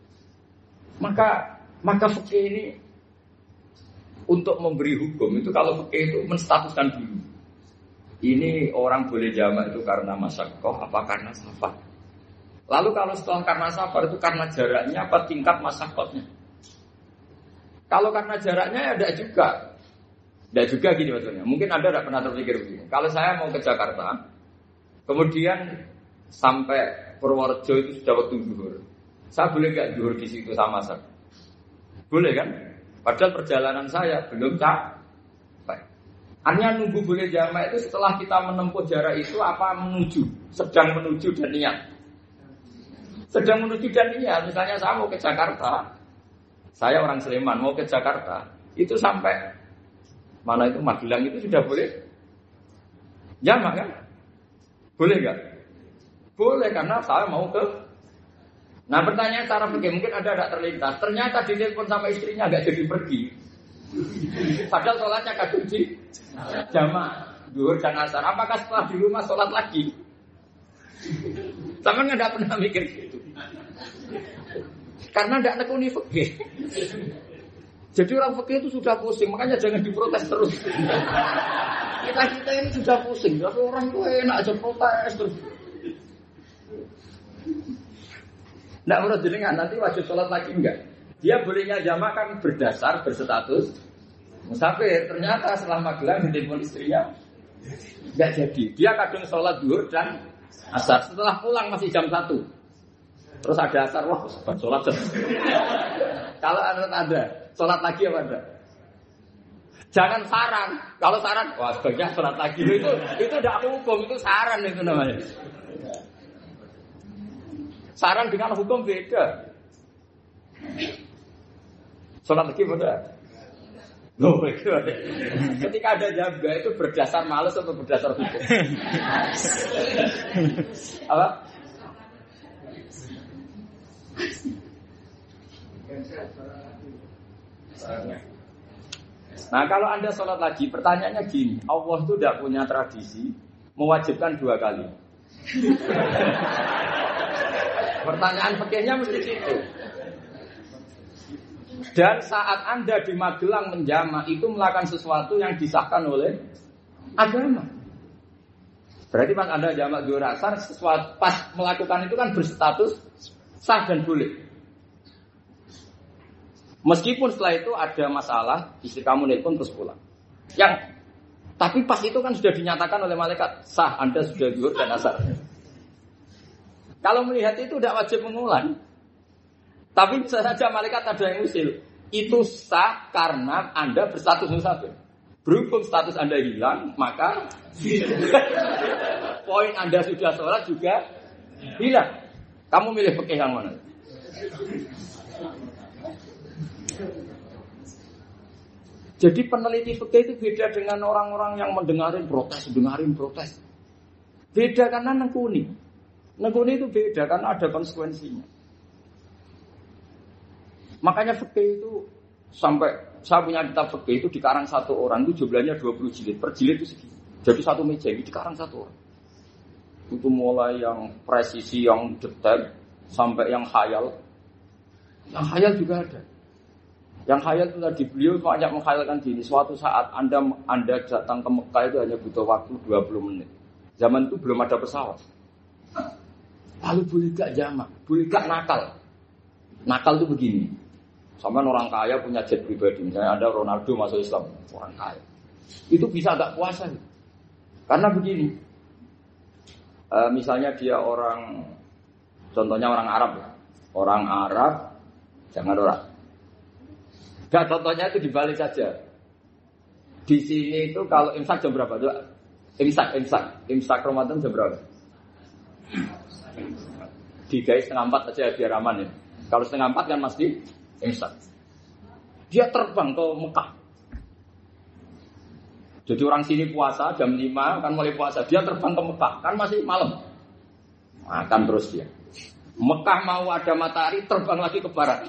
Maka maka fikih ini untuk memberi hukum itu kalau fikih itu menstatuskan dulu. Ini orang boleh jamak itu karena masyaqqah apa karena safar. Lalu kalau setelah karena safar itu karena jaraknya apa tingkat masyaqqahnya. Kalau karena jaraknya ya tidak juga. Tidak juga gini maksudnya. Mungkin Anda tidak pernah terpikir begini. Kalau saya mau ke Jakarta, kemudian sampai Purworejo itu sudah waktu zuhur. Saya boleh nggak zuhur di situ sama saya? Boleh kan? Padahal perjalanan saya belum capek. Artinya nunggu boleh jamak itu setelah kita menempuh jarak itu apa menuju, sedang menuju dan niat. Sedang menuju dan niat. Misalnya saya mau ke Jakarta, saya orang Sleman mau ke Jakarta, itu sampai mana itu Magelang itu sudah boleh jamak kan? Boleh nggak? Boleh karena saya mau ke. Nah pertanyaan cara pergi mungkin ada tidak terlintas. Ternyata di telepon sama istrinya nggak jadi pergi. Padahal sholatnya kadung di jamak zuhur dan asar. Apakah setelah di rumah sholat lagi? Sama nggak pernah mikir gitu. Karena tidak nekuni fikih. Jadi orang fikih itu sudah pusing, makanya jangan diprotes terus. Kita kita ini sudah pusing. Tapi orang itu enak aja protes terus. Tidak menurut jenengan nanti wajib sholat lagi enggak? Dia bolehnya jamak kan berdasar berstatus musafir. Ternyata setelah Magelang di telepon istrinya enggak jadi. Dia kadang sholat zuhur dan asar. Setelah pulang masih jam satu. Terus ada asar, wah sempat sholat. Kalau menurut Anda sholat lagi apa enggak? Jangan saran. Kalau saran, wah sebaiknya sholat lagi itu itu tidak hukum, itu saran itu namanya. Saran dengan hukum beda. Sholat lagi pada. Loh, ketika ada jaga itu berdasar malas atau berdasar hukum? Apa? Nah kalau Anda sholat lagi, pertanyaannya gini, Allah itu tidak punya tradisi mewajibkan dua kali. Pertanyaan fikihnya mesti gitu. Dan saat Anda di Magelang menjama itu melakukan sesuatu yang disahkan oleh agama. Berarti pas Anda jamak dua asar, sesuatu pas melakukan itu kan berstatus sah dan boleh. Meskipun setelah itu ada masalah, istri kamu nelpon terus pulang. Yang tapi pas itu kan sudah dinyatakan oleh malaikat sah, Anda sudah zuhur dan asar. Kalau melihat itu tidak wajib mengulang. Tapi bisa saja malaikat ada yang usil. Itu sah karena Anda berstatus musafir. Berhubung status Anda hilang, maka poin Anda sudah sholat juga hilang. Kamu milih fikih yang mana? Jadi peneliti fikih itu beda dengan orang-orang yang mendengarin protes, mendengarin protes. Beda karena nekuni. Nekuni itu beda karena ada konsekuensinya. Makanya fikih itu sampai saya punya kitab fikih itu dikarang satu orang itu jumlahnya dua puluh jilid. Per jilid itu segini. Jadi satu meja ini dikarang satu orang. Itu mulai yang presisi, yang detail sampai yang khayal. Yang khayal juga ada. Yang khayal itu tadi beliau banyak menghayalkan gini. Suatu saat Anda Anda datang ke Mekah itu hanya butuh waktu dua puluh menit. Zaman itu belum ada pesawat. Lalu boleh gak jamak? Boleh gak nakal? Nakal itu begini. Sama orang kaya punya jet pribadi. Misalnya ada Ronaldo masuk Islam, orang kaya. Itu bisa gak puasa? Karena begini. E, misalnya dia orang, contohnya orang Arab. Orang Arab, jangan orang. Gak, contohnya itu dibalik saja. Di sini itu kalau imsak jam berapa? Imsak, imsak. Imsak Ramadan jam berapa? Digai setengah empat aja biar aman ya. Kalau setengah empat kan masih imsak. Dia terbang ke Mekah. Jadi orang sini puasa jam lima kan mulai puasa. Dia terbang ke Mekah kan masih malam. Makan terus dia. Mekah mau ada matahari terbang lagi ke barat.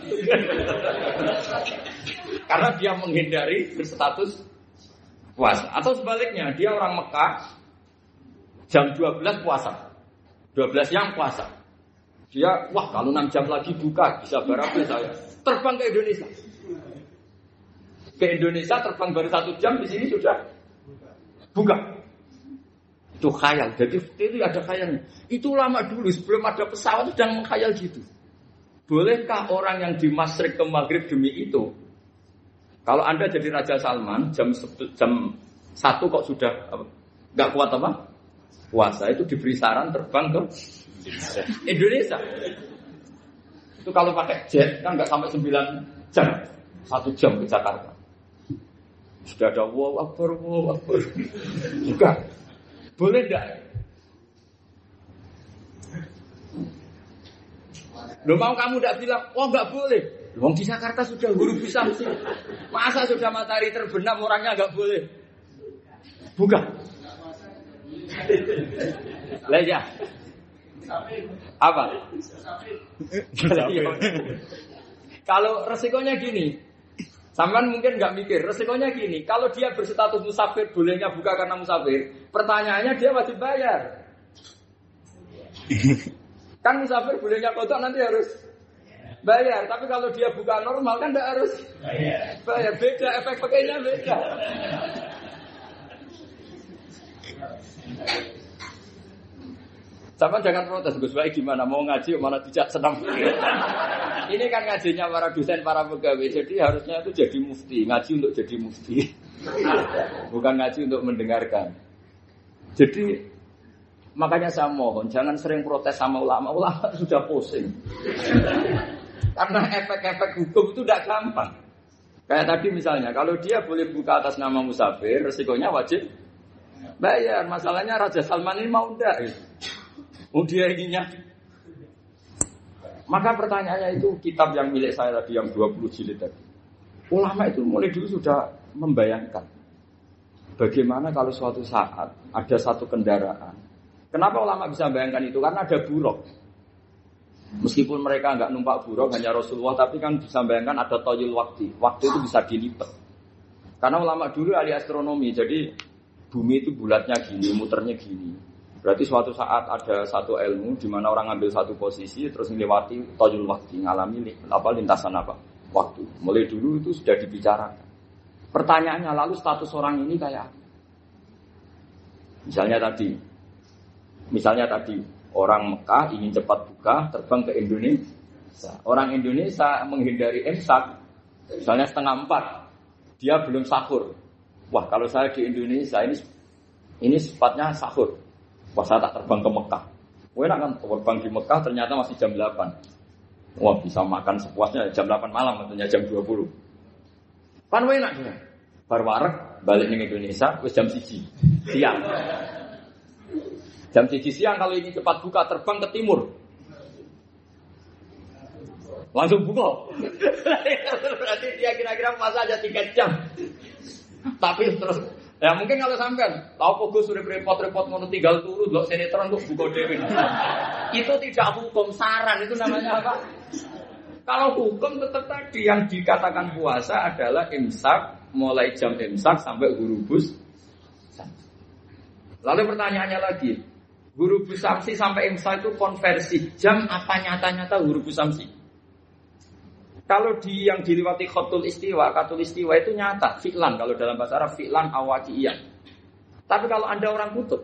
Karena dia menghindari berstatus puasa. Atau sebaliknya, dia orang Mekah jam dua belas puasa. dua belas yang puasa. Dia, wah kalau enam jam lagi buka, bisa berapa saya. Terbang ke Indonesia. Ke Indonesia terbang baru satu jam, di sini sudah buka. Itu khayal. Jadi itu ada khayalnya. Itu lama dulu sebelum ada pesawat sudah mengkhayal gitu. Bolehkah orang yang di Masyrik ke Maghrib demi itu? Kalau Anda jadi Raja Salman jam jam satu kok sudah nggak kuat apa? Puasa itu diberi saran terbang ke Indonesia. Itu kalau pakai jet kan nggak sampai sembilan jam, satu jam ke Jakarta. Sudah ada wow akbar, wow akbar. Juga boleh enggak? Loh mau kamu enggak bilang, oh enggak boleh. Wong di Jakarta sudah huruf bisa mesti. Masa sudah matahari terbenam orangnya enggak boleh? Bukan. Lah ya. Apa? Kalau resikonya gini, sampean mungkin nggak mikir, resikonya gini. Kalau dia berstatus musafir, bolehnya buka karena musafir. Pertanyaannya dia wajib bayar. Kan musafir bolehnya kodok nanti harus bayar. Tapi kalau dia buka normal kan nggak harus bayar. Beda, efek pakainya beda. Sama jangan protes, Gus Baik gimana mau ngaji malah tidak senang. Ini kan ngajinya para dosen, para pegawai, jadi harusnya itu jadi mufti, ngaji untuk jadi mufti, bukan ngaji untuk mendengarkan. Jadi makanya saya mohon jangan sering protes sama ulama, ulama sudah pusing. Karena efek-efek hukum itu tidak gampang. Kayak tadi misalnya, kalau dia boleh buka atas nama musafir, resikonya wajib bayar. Masalahnya Raja Salman ini mau enggak? Oh dia ininya. Maka pertanyaannya itu kitab yang milik saya tadi yang dua puluh jilid tadi. Ulama itu mulai dulu sudah membayangkan bagaimana kalau suatu saat ada satu kendaraan. Kenapa ulama bisa membayangkan itu? Karena ada buruk. Meskipun mereka nggak numpak buruk hanya Rasulullah, tapi kan bisa bayangkan ada toyul waktu. Waktu itu bisa dilipat. Karena ulama dulu ahli astronomi, jadi bumi itu bulatnya gini, muternya gini. Berarti suatu saat ada satu ilmu di mana orang ngambil satu posisi terus melewati toyul waktu, ngalami apa lintasan apa waktu. Mulai dulu itu sudah dibicarakan. Pertanyaannya lalu status orang ini kayak apa? Misalnya tadi, misalnya tadi. Orang Mekah ingin cepat buka, terbang ke Indonesia. Orang Indonesia menghindari imsak, misalnya setengah empat, dia belum sahur. Wah, kalau saya di Indonesia ini ini sifatnya sahur. Wah, saya tak terbang ke Mekah. Wah, enak kan terbang di Mekah ternyata masih jam delapan. Wah, bisa makan sepuasnya jam delapan malam, tentunya jam dua puluh. Kan wah enak ya. Bar wareg balik ke Indonesia wis jam siji siang. Jam siji siang kalau ini cepat buka terbang ke timur. Langsung buka. Berarti dia kira-kira masa aja tiga jam. Tapi terus ya mungkin kalau sampean tahu kok sudah repot-repot ngono tinggal turu delok sinetron kok buka dhewe. Itu tidak hukum, saran itu namanya apa? Kalau hukum tetap tadi yang dikatakan puasa adalah imsak mulai jam imsak sampai ghurubus. Lalu pertanyaannya lagi, ghurubus samsi sampai imsak itu konversi jam apa nyata-nyata ghurubus samsi? Kalau di yang diliwati khotul istiwa, khotul istiwa itu nyata, fi'lan kalau dalam bahasa Arab fi'lan awaqiyah. Tapi kalau Anda orang kutub,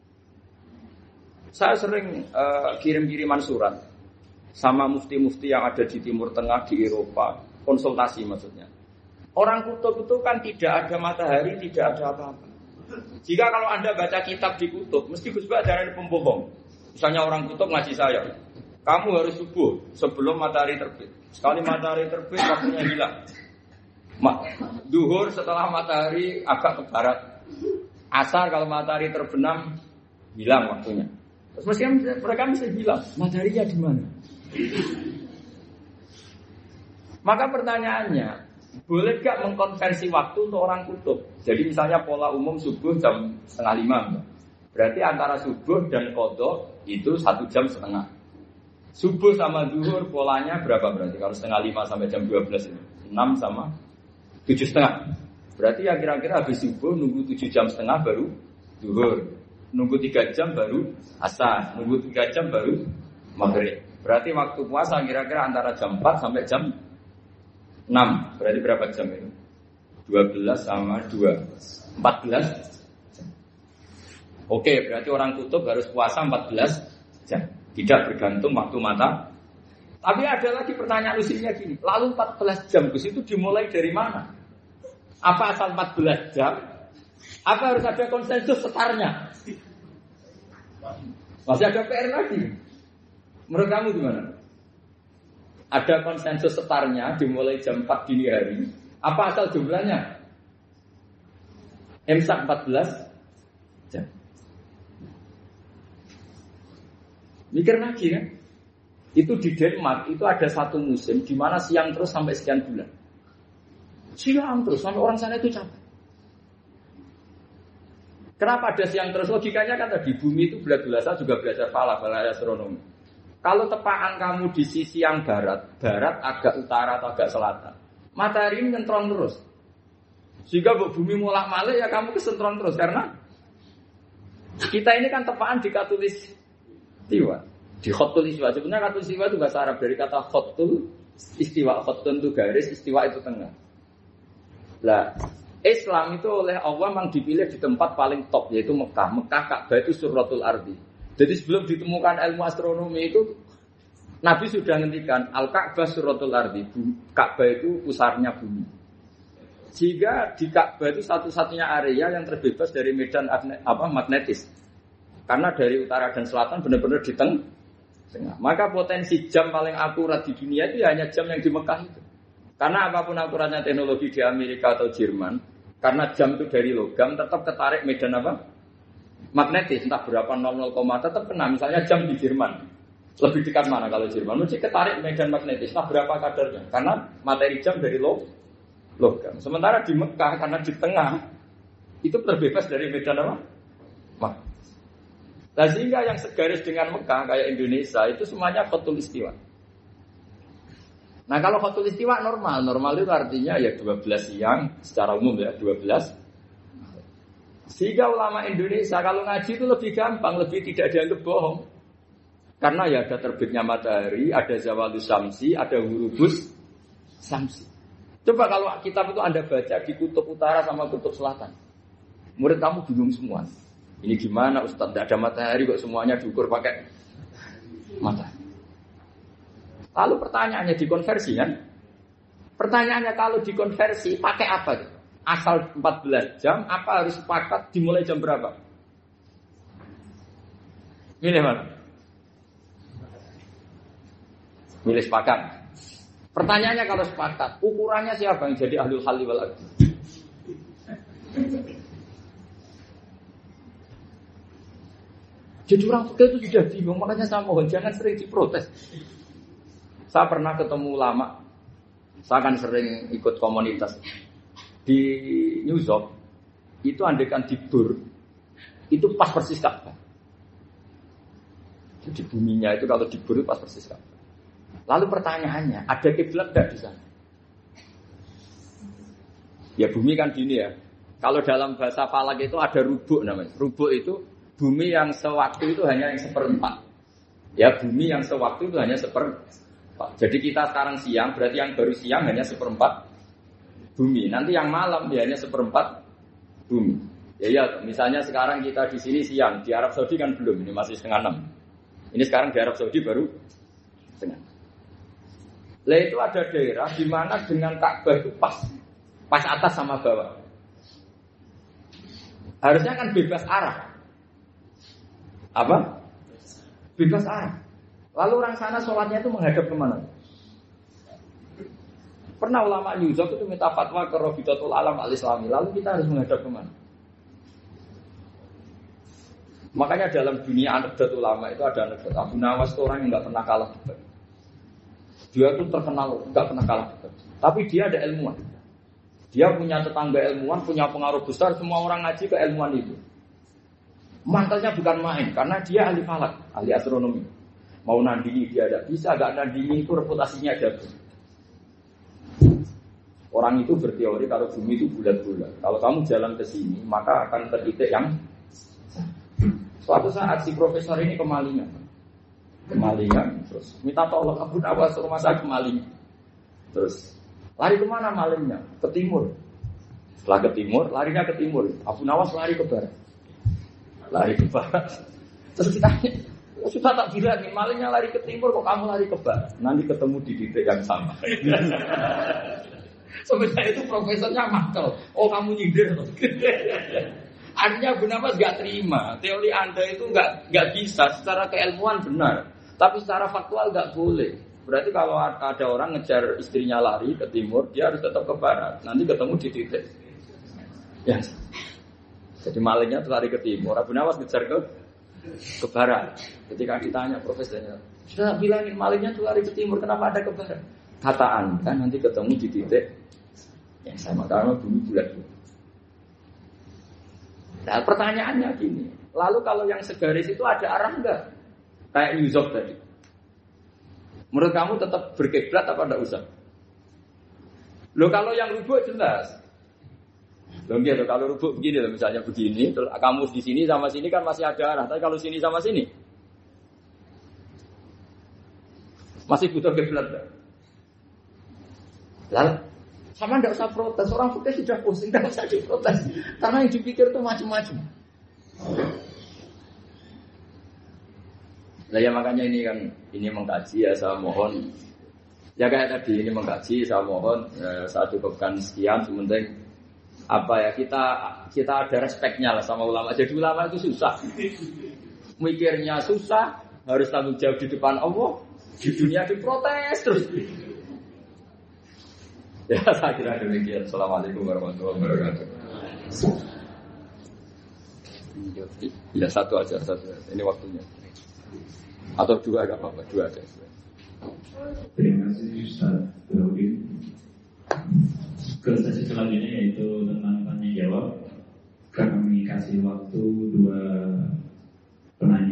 saya sering uh, kirim-kiriman surat sama mufti-mufti yang ada di Timur Tengah, di Eropa, konsultasi maksudnya. Orang kutub itu kan tidak ada matahari, tidak ada apa-apa. Jika kalau Anda baca kitab di kutub, mesti Gus Bak ada pembohong. Misalnya orang kutub ngaji saya, kamu harus subuh sebelum matahari terbit. Sekali matahari terbit, waktunya hilang. Duhur setelah matahari agak ke barat. Asar kalau matahari terbenam, hilang waktunya. Terus mesti mereka mesti bilang, mataharinya di mana? Maka pertanyaannya, boleh gak mengkonversi waktu untuk orang kutub? Jadi misalnya pola umum subuh jam setengah lima, berarti antara subuh dan qadha itu satu jam setengah. Subuh sama zuhur polanya berapa berarti? Kalau setengah lima sampai jam dua belas ini enam sama tujuh setengah. Berarti ya kira-kira habis subuh nunggu tujuh jam setengah baru zuhur, nunggu tiga jam baru asar, nunggu tiga jam baru maghrib. Berarti waktu puasa kira-kira antara jam empat sampai jam enam. Berarti berapa jam itu? dua belas sama dua, empat belas jam. Oke, berarti orang kutub harus puasa empat belas jam. Tidak bergantung waktu mata. Tapi ada lagi pertanyaan usianya gini, lalu empat belas jam Gus itu dimulai dari mana? Apa asal empat belas jam? Apa harus ada konsensus setarnya? Masih ada P R lagi. Menurut kamu gimana? Ada konsensus setarnya dimulai jam empat dini hari. Apa asal jumlahnya? Imsak empat belas jam. Mikir lagi kan? Itu di Denmark itu ada satu musim di mana siang terus sampai sekian bulan. Siang terus sampai orang sana itu capek. Kenapa ada siang terus? Logikanya kan tadi bumi itu bulat-bulat. Saya juga belajar falak, belajar astronomi. Kalau tepaan kamu di sisi yang barat, barat agak utara atau agak selatan, matahari ini nyentron terus. Sehingga bumi mulak-malik ya kamu kesentron terus karena kita ini kan tepaan di katulis istiwa, di khotul istiwa. Sebenarnya katulis istiwa itu bahasa Arab dari kata khotul istiwa. Khotun itu garis, istiwa itu tengah. Lah, Islam itu oleh Allah memang dipilih di tempat paling top yaitu Mekah. Mekah Ka'bah itu suratul ardi. Jadi sebelum ditemukan ilmu astronomi itu Nabi sudah ngendikan Al-Ka'bah suratul ardi. Ka'bah itu pusarnya bumi. Sehingga di Ka'bah itu satu-satunya area yang terbebas dari medan apa magnetis. Karena dari utara dan selatan benar-benar di tengah. Maka potensi jam paling akurat di dunia itu hanya jam yang di Mekah itu. Karena apapun akuratnya teknologi di Amerika atau Jerman, karena jam itu dari logam tetap ketarik medan apa? Magnetis, entah berapa nol nol, tetap kena. Misalnya jam di Jerman lebih dekat mana kalau Jerman? Mesti ketarik medan magnetis, entah berapa kadarnya. Karena materi jam dari logam. Sementara di Mekah karena di tengah itu terbebas dari medan apa? Magnetis. Nah sehingga yang segaris dengan Mekah kayak Indonesia itu semuanya khotul istiwa. Nah kalau khotul istiwa normal, normal itu artinya ya dua belas siang secara umum ya dua belas. Sehingga ulama Indonesia kalau ngaji itu lebih gampang, lebih tidak dianggap bohong. Karena ya ada terbitnya matahari, ada zawalus samsi, ada hurubus samsi. Coba kalau kitab itu Anda baca di kutub utara sama kutub selatan. Murid kamu bingung semua. Ini gimana Ustaz, tidak ada matahari kok semuanya diukur pakai matahari. Lalu pertanyaannya dikonversi kan? Pertanyaannya kalau dikonversi pakai apa? Asal empat belas jam, apa harus sepakat dimulai jam berapa? Milih mana? Milih sepakat. Pertanyaannya kalau sepakat, ukurannya siapa yang jadi ahlul halli wal aqd? Jadi orang fikih itu sudah bingung, makanya saya mohon jangan sering diprotes. Saya pernah ketemu ulama, saya kan sering ikut komunitas di New York. Itu andekan dibur, itu pas persis Ka'bah. Jadi buminya itu kalau dibur itu pas persis Ka'bah. Lalu pertanyaannya, ada kiblat tidak di sana? Ya bumi kan gini ya. Kalau dalam bahasa falak itu ada rubuk namanya. Rubuk itu bumi yang sewaktu itu hanya yang seperempat. Ya bumi yang sewaktu itu hanya seperempat. Jadi kita sekarang siang, berarti yang baru siang hanya seperempat bumi. Nanti yang malam ya hanya seperempat bumi. Ya ya, misalnya sekarang kita di sini siang, di Arab Saudi kan belum, ini masih setengah enam. Ini sekarang di Arab Saudi baru setengah. Lah itu ada daerah di mana dengan Ka'bah itu pas, pas atas sama bawah. Harusnya kan bebas arah. Apa? Bebas arah. Lalu orang sana sholatnya itu menghadap kemana? Pernah ulama New York itu minta fatwa ke Rabitatul Alam Al-Islami. Lalu kita harus menghadap kemana? Makanya dalam dunia anekdot ulama itu ada anekdot Abu Nawas itu orang yang nggak pernah kalah debat. Dia itu terkenal nggak pernah kalah debat. Tapi dia ada ilmuwan. Dia punya tetangga ilmuwan, punya pengaruh besar. Semua orang ngaji ke ilmuwan itu. Mantelnya bukan main, karena dia ahli falak, ahli astronomi. Mau nandingi dia tidak bisa, gak nandingi itu reputasinya jatuh. Orang itu berteori kalau bumi itu bulat-bulat. Kalau kamu jalan ke sini, maka akan tertitik yang suatu saat si profesor ini kemalingan. Kemalingan, terus minta tolong Abu Nawas rumah saya kemalingan. Terus lari kemana malingnya? Ke timur. Setelah ke timur, larinya ke timur. Abu Nawas lari ke barat. Lari ke barat. Terus ditanya, sudah tak bilang nih, malingnya lari ke timur, kok kamu lari ke barat? Nanti ketemu di titik yang sama. Sebenarnya itu profesornya makal. Oh kamu nyindir. Artinya Abu Nawas gak terima. Teori Anda itu gak, gak bisa. Secara keilmuan benar. Tapi secara faktual gak boleh. Berarti kalau ada orang ngejar istrinya lari ke timur, dia harus tetap ke barat. Nanti ketemu di titik. Ya. Jadi malingnya tuh lari ke timur, Abu Nawas ngejar ke ke barat. Ketika ditanya profesornya, sudah bilangin malingnya tuh lari ke timur, kenapa ada ke barat? Kata Anda nanti ketemu di titik yang sama karena bumi bulat. Nah pertanyaannya gini, lalu kalau yang segaris itu ada arah enggak? Kayak New York tadi. Menurut kamu tetap berkiblat apa enggak usah? Loh kalau yang rubuk jelas. Loh gitu, kalau rubuk begini loh, misalnya begini, terus kamu di sini sama sini kan masih ada arah. Tapi kalau sini sama sini masih butuh kiblat enggak? Lalu sama enggak usah protes, orang fikih sudah pusing, enggak usah diprotes. Karena yang dipikir itu macam-macam. Nah ya makanya ini kan ini mengkaji ya, saya mohon ya kayak tadi ini mengkaji, saya mohon eh, saya cukupkan sekian. Sementing apa ya kita kita ada respeknya lah sama ulama. Jadi ulama itu susah, mikirnya susah, harus tanggung jawab di depan Allah, di dunia diprotes terus. Ya saya kira demikian. Assalamualaikum warahmatullahi wabarakatuh. Ya satu aja satu. Ini waktunya. Atau dua enggak apa-apa, dua aja. Terima kasih Ustaz Brodin. Ke sesi selanjutnya yaitu tentang tanya jawab. Kami kasih waktu dua penanya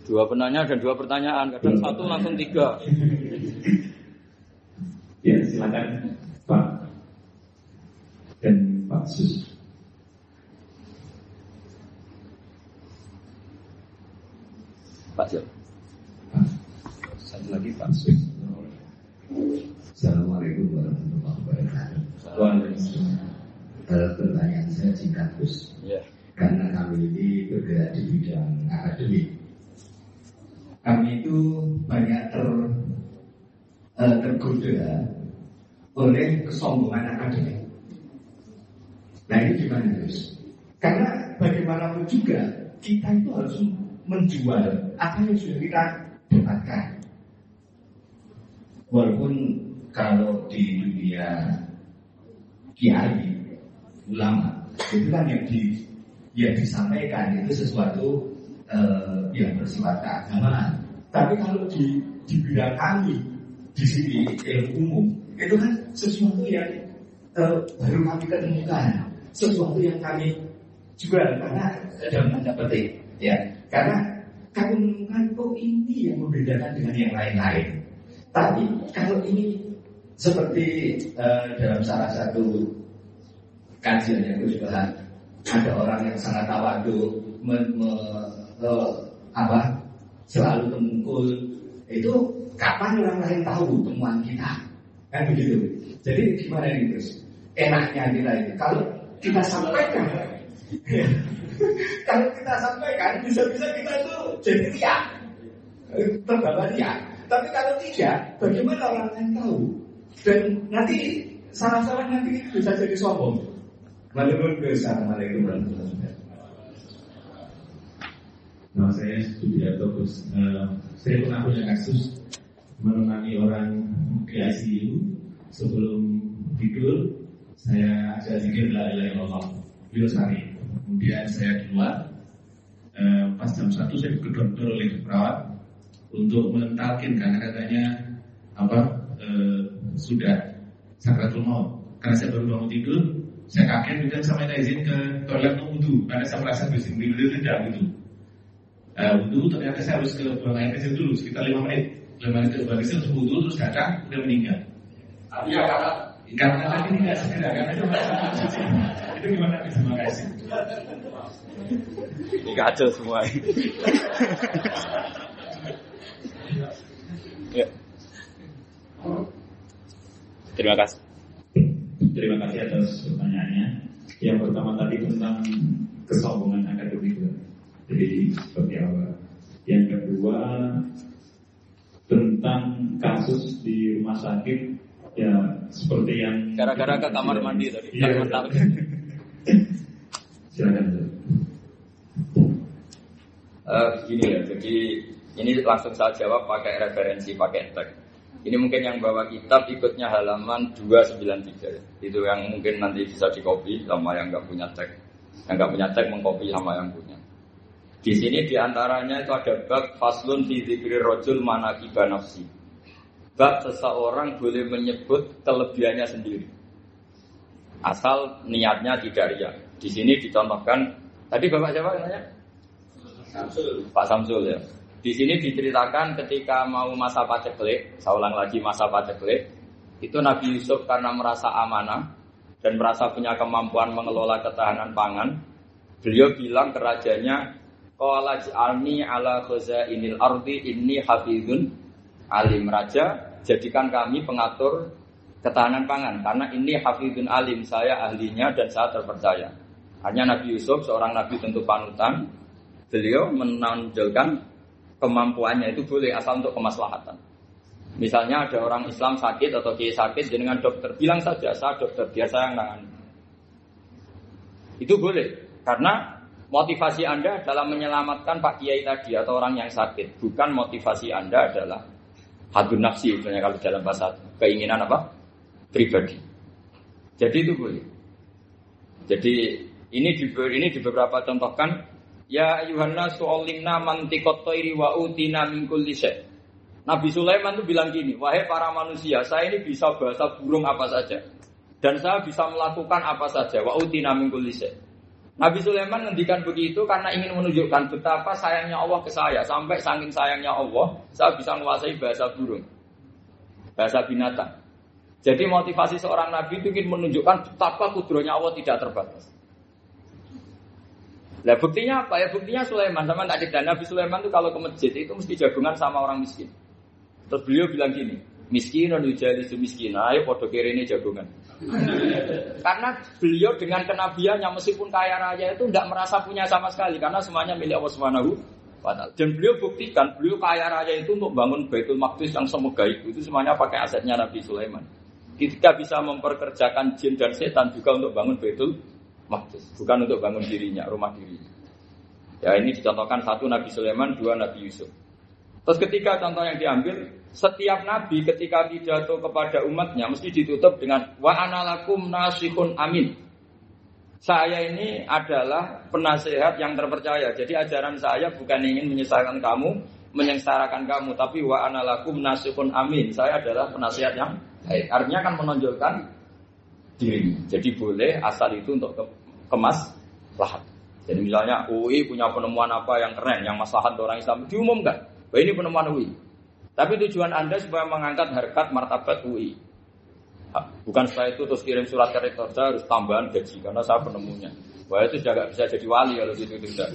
Dua penanya dan dua pertanyaan, kadang satu langsung tiga. Ya, silakan Pak dan Pak Sus. Pak Sus. Satu lagi Pak Sus. Assalamualaikum warahmatullahi wabarakatuh. Waalaikumsalam. Pertanyaan saya singkat Gus. Ya. Karena kami ini bergerak di bidang akademik, kami itu banyak ter uh, tergoda oleh kesombongan akademik. Nah ini gimana Gus? Karena bagaimanapun juga kita itu harus menjual apa yang sudah kita dapatkan. Walaupun kalau di dunia kiai, ulama, itu kan yang di yang disampaikan itu sesuatu uh, yang bersifat keagamaan. Tapi kalau di di bidang kami di sini ilmu umum itu kan sesuatu yang uh, baru kami ketemukan, sesuatu yang kami jual karena dalam tanda petik, ya. Karena kami menemukan oh ini yang membedakan dengan yang lain-lain. Tapi kalau ini seperti uh, dalam salah satu kajian yang juga ada orang yang sangat tawadu, me- me- uh, apa selalu temungkul, itu kapan orang lain tahu temuan kita, kan begitu. Jadi gimana ini Gus? Enaknya kita itu kalau kita sampaikan, kalau kita sampaikan bisa-bisa kita itu jadi riak, terbawa riak. Tapi kalau tidak, bagaimana orang lain tahu? Dan nanti salah-salah nanti bisa jadi sombong. Assalamualaikum warahmatullahi wabarakatuh. Nah, saya studi atau Gus. Uh, saya pernah punya kasus menemani orang di I C U sebelum tidur. Saya ajak zikir la ilaha illallah. Beliau sari. Kemudian saya di luar. Uh, pas jam satu saya didorong oleh perawat untuk mentalkin karena katanya apa uh, sudah sakratul maut. Karena saya baru bangun tidur. Saya kaget juga sama minta izin ke toilet untuk wudhu karena saya merasa bersin tidur itu tidak wudhu. Uh, wudhu ternyata saya harus ke buang air kecil dulu sekitar lima menit. lima menit ke buang kecil terus wudhu terus datang udah meninggal. Iya karena karena tadi ini nggak segera karena itu masih suci. Itu gimana? Terima kasih. Ini kacau semua. Ya. Terima kasih. Terima kasih atas pertanyaannya. Yang pertama tadi tentang kesombongan akademik. Jadi seperti apa? Yang kedua tentang kasus di rumah sakit, ya seperti yang gara-gara ke kamar mandi tadi. Iya. Silakan. Uh, gini ya, jadi ini langsung saya jawab pakai referensi, pakai teks. Ini mungkin yang bawa kitab ikutnya halaman dua sembilan tiga. Itu yang mungkin nanti bisa dikopi sama yang nggak punya teks. Yang nggak punya teks mengkopi sama yang punya. Di sini diantaranya itu ada bab faslun fi dzikri rajul manaqiba nafsi. Bab seseorang boleh menyebut kelebihannya sendiri. Asal niatnya tidak riya. Di sini dicontohkan, tadi Bapak siapa namanya? Samsul. Pak Samsul ya. Di sini diceritakan ketika mau masa paceklik, saya ulang lagi masa paceklik, itu Nabi Yusuf karena merasa amanah dan merasa punya kemampuan mengelola ketahanan pangan, beliau bilang ke rajanya, qala ij'alni ala khazainil ardi inni hafizun alim. Raja, jadikan kami pengatur ketahanan pangan karena ini hafizun alim, saya ahlinya dan saya terpercaya. Hanya Nabi Yusuf seorang nabi tentu panutan, beliau menonjolkan kemampuannya itu boleh asal untuk kemaslahatan. Misalnya ada orang Islam sakit atau kiai sakit, dengan dokter bilang saja saya dokter, biar saya yang nangani. Itu boleh karena motivasi Anda dalam menyelamatkan Pak Kiai tadi atau orang yang sakit, bukan motivasi Anda adalah hadun nafsi, misalnya kalau dalam bahasa keinginan apa? Pribadi. Jadi itu boleh. Jadi ini di ini di beberapa contohkan. Ya ayuhanna su'allimna mantiqat thairi wa utina min kulli syai'. Nabi Sulaiman itu bilang gini, wahai para manusia, saya ini bisa bahasa burung apa saja dan saya bisa melakukan apa saja. Wa utina min kulli syai'. Nabi Sulaiman ngendikan begitu karena ingin menunjukkan betapa sayangnya Allah ke saya. Sampai saking sayangnya Allah, saya bisa menguasai bahasa burung, bahasa binatang. Jadi motivasi seorang Nabi itu ingin menunjukkan betapa kudrohnya Allah tidak terbatas. Nah buktinya apa ya? Buktinya Sulaiman sama tak cerita. Nabi Sulaiman itu kalau ke masjid itu mesti jagungan sama orang miskin. Terus beliau bilang gini, miskin dan ujali miskin, ayo podo kiri ini jagungan. Karena beliau dengan kenabiannya meskipun kaya raya itu tidak merasa punya sama sekali karena semuanya milik Allah Subhanahu wa taala. Dan beliau buktikan beliau kaya raya itu untuk bangun Baitul Maqdis yang semegah itu, itu semuanya pakai asetnya Nabi Sulaiman. Ketika bisa memperkerjakan jin dan setan juga untuk bangun Baitul Maqdis, bukan untuk bangun dirinya, rumah dirinya. Ya ini dicontohkan satu Nabi Sulaiman, dua Nabi Yusuf. Terus ketika contoh yang diambil, setiap nabi ketika pidato kepada umatnya mesti ditutup dengan wa analakum nasihun amin. Saya ini adalah penasehat yang terpercaya. Jadi ajaran saya bukan ingin menyesatkan kamu, menyengsarakan kamu, tapi wa analakum nasihun amin. Saya adalah penasehat yang baik. Artinya kan menonjolkan diri. Jadi boleh asal itu untuk kemas lahat. Jadi misalnya U I punya penemuan apa yang keren, yang maslahat orang Islam diumumkan. Wah ini penemuan U I. Tapi tujuan Anda supaya mengangkat harkat martabat U I. Bukan setelah itu terus kirim surat ke rektor, saya harus tambahan gaji karena saya penemunya. Wah itu sudah gak bisa jadi wali kalau gitu tidak.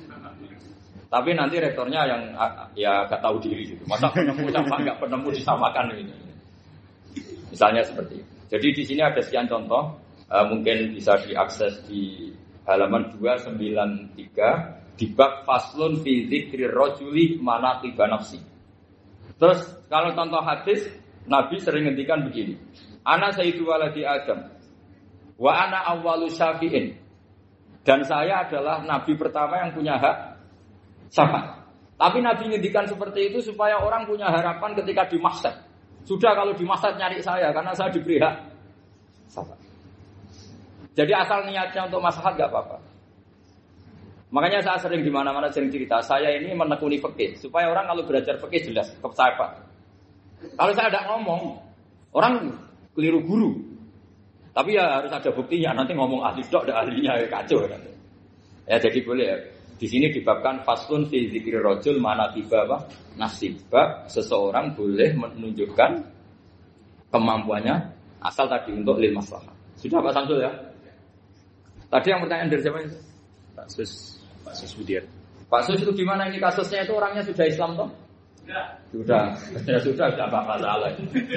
Tapi nanti rektornya yang ya gak tahu diri gitu. Masa penemu sama gak penemu disamakan gitu. Misalnya seperti itu. Jadi di sini ada sekian contoh, uh, mungkin bisa diakses di halaman dua sembilan tiga. Di bab faslun fi dzikri rajuli manaqiba nafsi. Terus kalau contoh hadis Nabi sering ngendikan begini. Ana sayyidu waladi Adam wa ana awwalu syafi'in. Dan saya adalah nabi pertama yang punya hak syafaat. Tapi Nabi ngendikan seperti itu supaya orang punya harapan ketika di mahsyar. Sudah kalau di mahsyar nyari saya karena saya diberi hak syafaat. Jadi asal niatnya untuk maslahat enggak apa-apa. Makanya saya sering di mana-mana sering cerita, saya ini menekuni fikih supaya orang kalau belajar fikih jelas ke saya Pak. Kalau saya tidak ngomong, orang keliru guru. Tapi ya harus ada buktinya. Nanti ngomong ahli dok, ada ahlinya ya kacau kan. Ya jadi boleh ya. Di sini dibabkan faslun fi dzikri rajul manaqiba apa? Nasib. Bab seseorang boleh menunjukkan kemampuannya asal tadi untuk lil maslahah. Sudah Pak Samsul ya? Tadi yang pertanyaan dari siapa itu? Pak Sus. Pak Sus Budian. Pak Sus itu gimana ini kasusnya itu orangnya sudah Islam toh? Sudah. Sudah. Ya sudah, tidak apa-apa salah.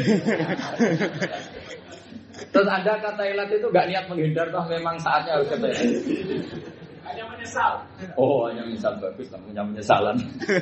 Terus Anda ke Thailand itu enggak niat menghindar toh memang saatnya harus ke Thailand. Hanya menyesal. Oh, hanya menyesal bagus, punya penyesalan.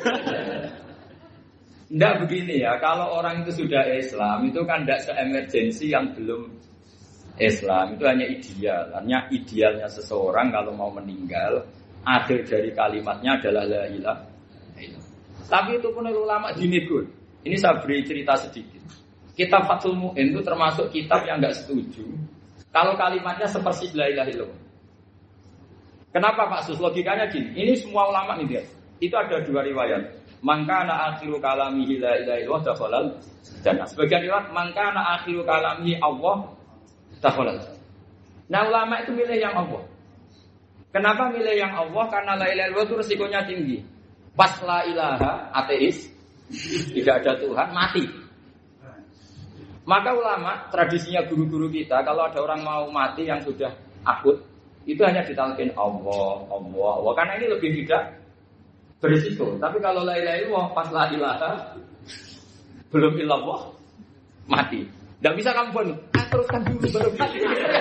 Enggak begini ya, kalau orang itu sudah Islam itu kan enggak se-emergensi yang belum Islam, itu hanya ideal. Hanya idealnya seseorang kalau mau meninggal, akhir dari kalimatnya adalah la ilaha illallah. Tapi itu pun ulama dinegur. Ini saya beri cerita sedikit. Kitab Fathul Mu'in itu termasuk kitab yang enggak setuju kalau kalimatnya seperti la ilaha illallah. Kenapa Pak Sus? Logikanya gini. Ini semua ulama nih dia. Itu ada dua riwayat. Mangkana akhiru kalamihi la ilaha illallah dakhalal jannah. Sebagian riwayat mangkana akhiru kalamihi Allah dakhalal. Nah ulama itu milih yang Allah. Kenapa milih yang Allah? Karena la ilaha illallah itu resikonya tinggi. Pas la ilaha ateis, tidak ada Tuhan, mati. Maka ulama, tradisinya guru-guru kita, kalau ada orang mau mati yang sudah akut, itu hanya ditalkin Allah, Allah, Allah. Karena ini lebih tidak berisiko. Tapi kalau la ilaha illallah, pas la ilaha, belum illallah, mati. Tidak bisa kamu bunuh. Ah, teruskan dulu baru mati.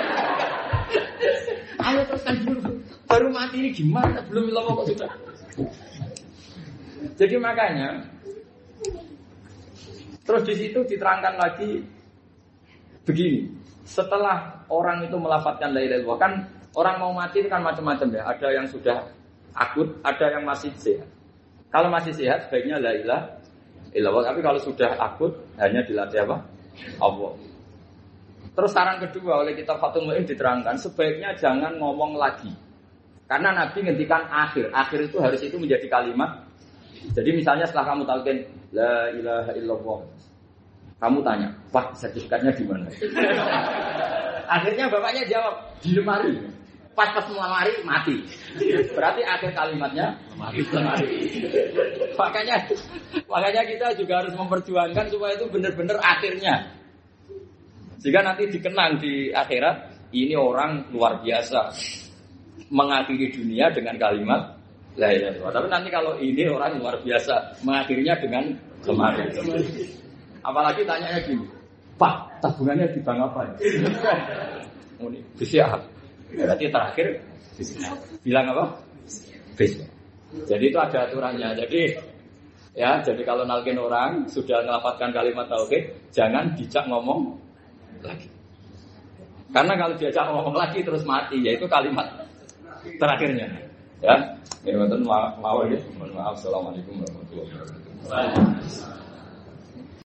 Ayo teruskan dulu. Baru mati ini gimana? Belum illallah kok sudah. Jadi makanya, terus di situ diterangkan lagi begini. Setelah orang itu melafadzkan la ilaha illallah, kan orang mau mati itu kan macam-macam ya. Ada yang sudah akut, ada yang masih sehat. Kalau masih sehat, sebaiknya la ilaha illallah. Tapi kalau sudah akut, hanya dilatih apa? Allah. Terus saran kedua oleh kitab Fathul Mu'in diterangkan, sebaiknya jangan ngomong lagi. Karena Nabi ngendikan akhir. Akhir itu harus itu menjadi kalimat. Jadi misalnya setelah kamu talqin la ilaha illallah, kamu tanya, Pak sertifikatnya di mana? Akhirnya bapaknya jawab, di lemari. pas-pas mau lari mati. Berarti akhir kalimatnya mati. Makanya makanya kita juga harus memperjuangkan supaya itu benar-benar akhirnya. Jika nanti dikenang di akhirat, ini orang luar biasa mengakhiri dunia dengan kalimat la ilaha illallah. Tapi nanti kalau ini orang luar biasa mengakhirinya dengan kemarin. Apalagi tanyanya gini, Pak, tabungannya di bank apa ya? Oh ini siap. Berarti terakhir bilang apa? Bis. Jadi itu ada aturannya. Jadi ya, jadi kalau nalkin orang sudah melafadzkan kalimat tauhid, jangan dijak ngomong lagi. Karena kalau diajak ngomong lagi terus mati, yaitu kalimat terakhirnya. Ya, ini maaf, maaf, Assalamualaikum warahmatullahi wabarakatuh.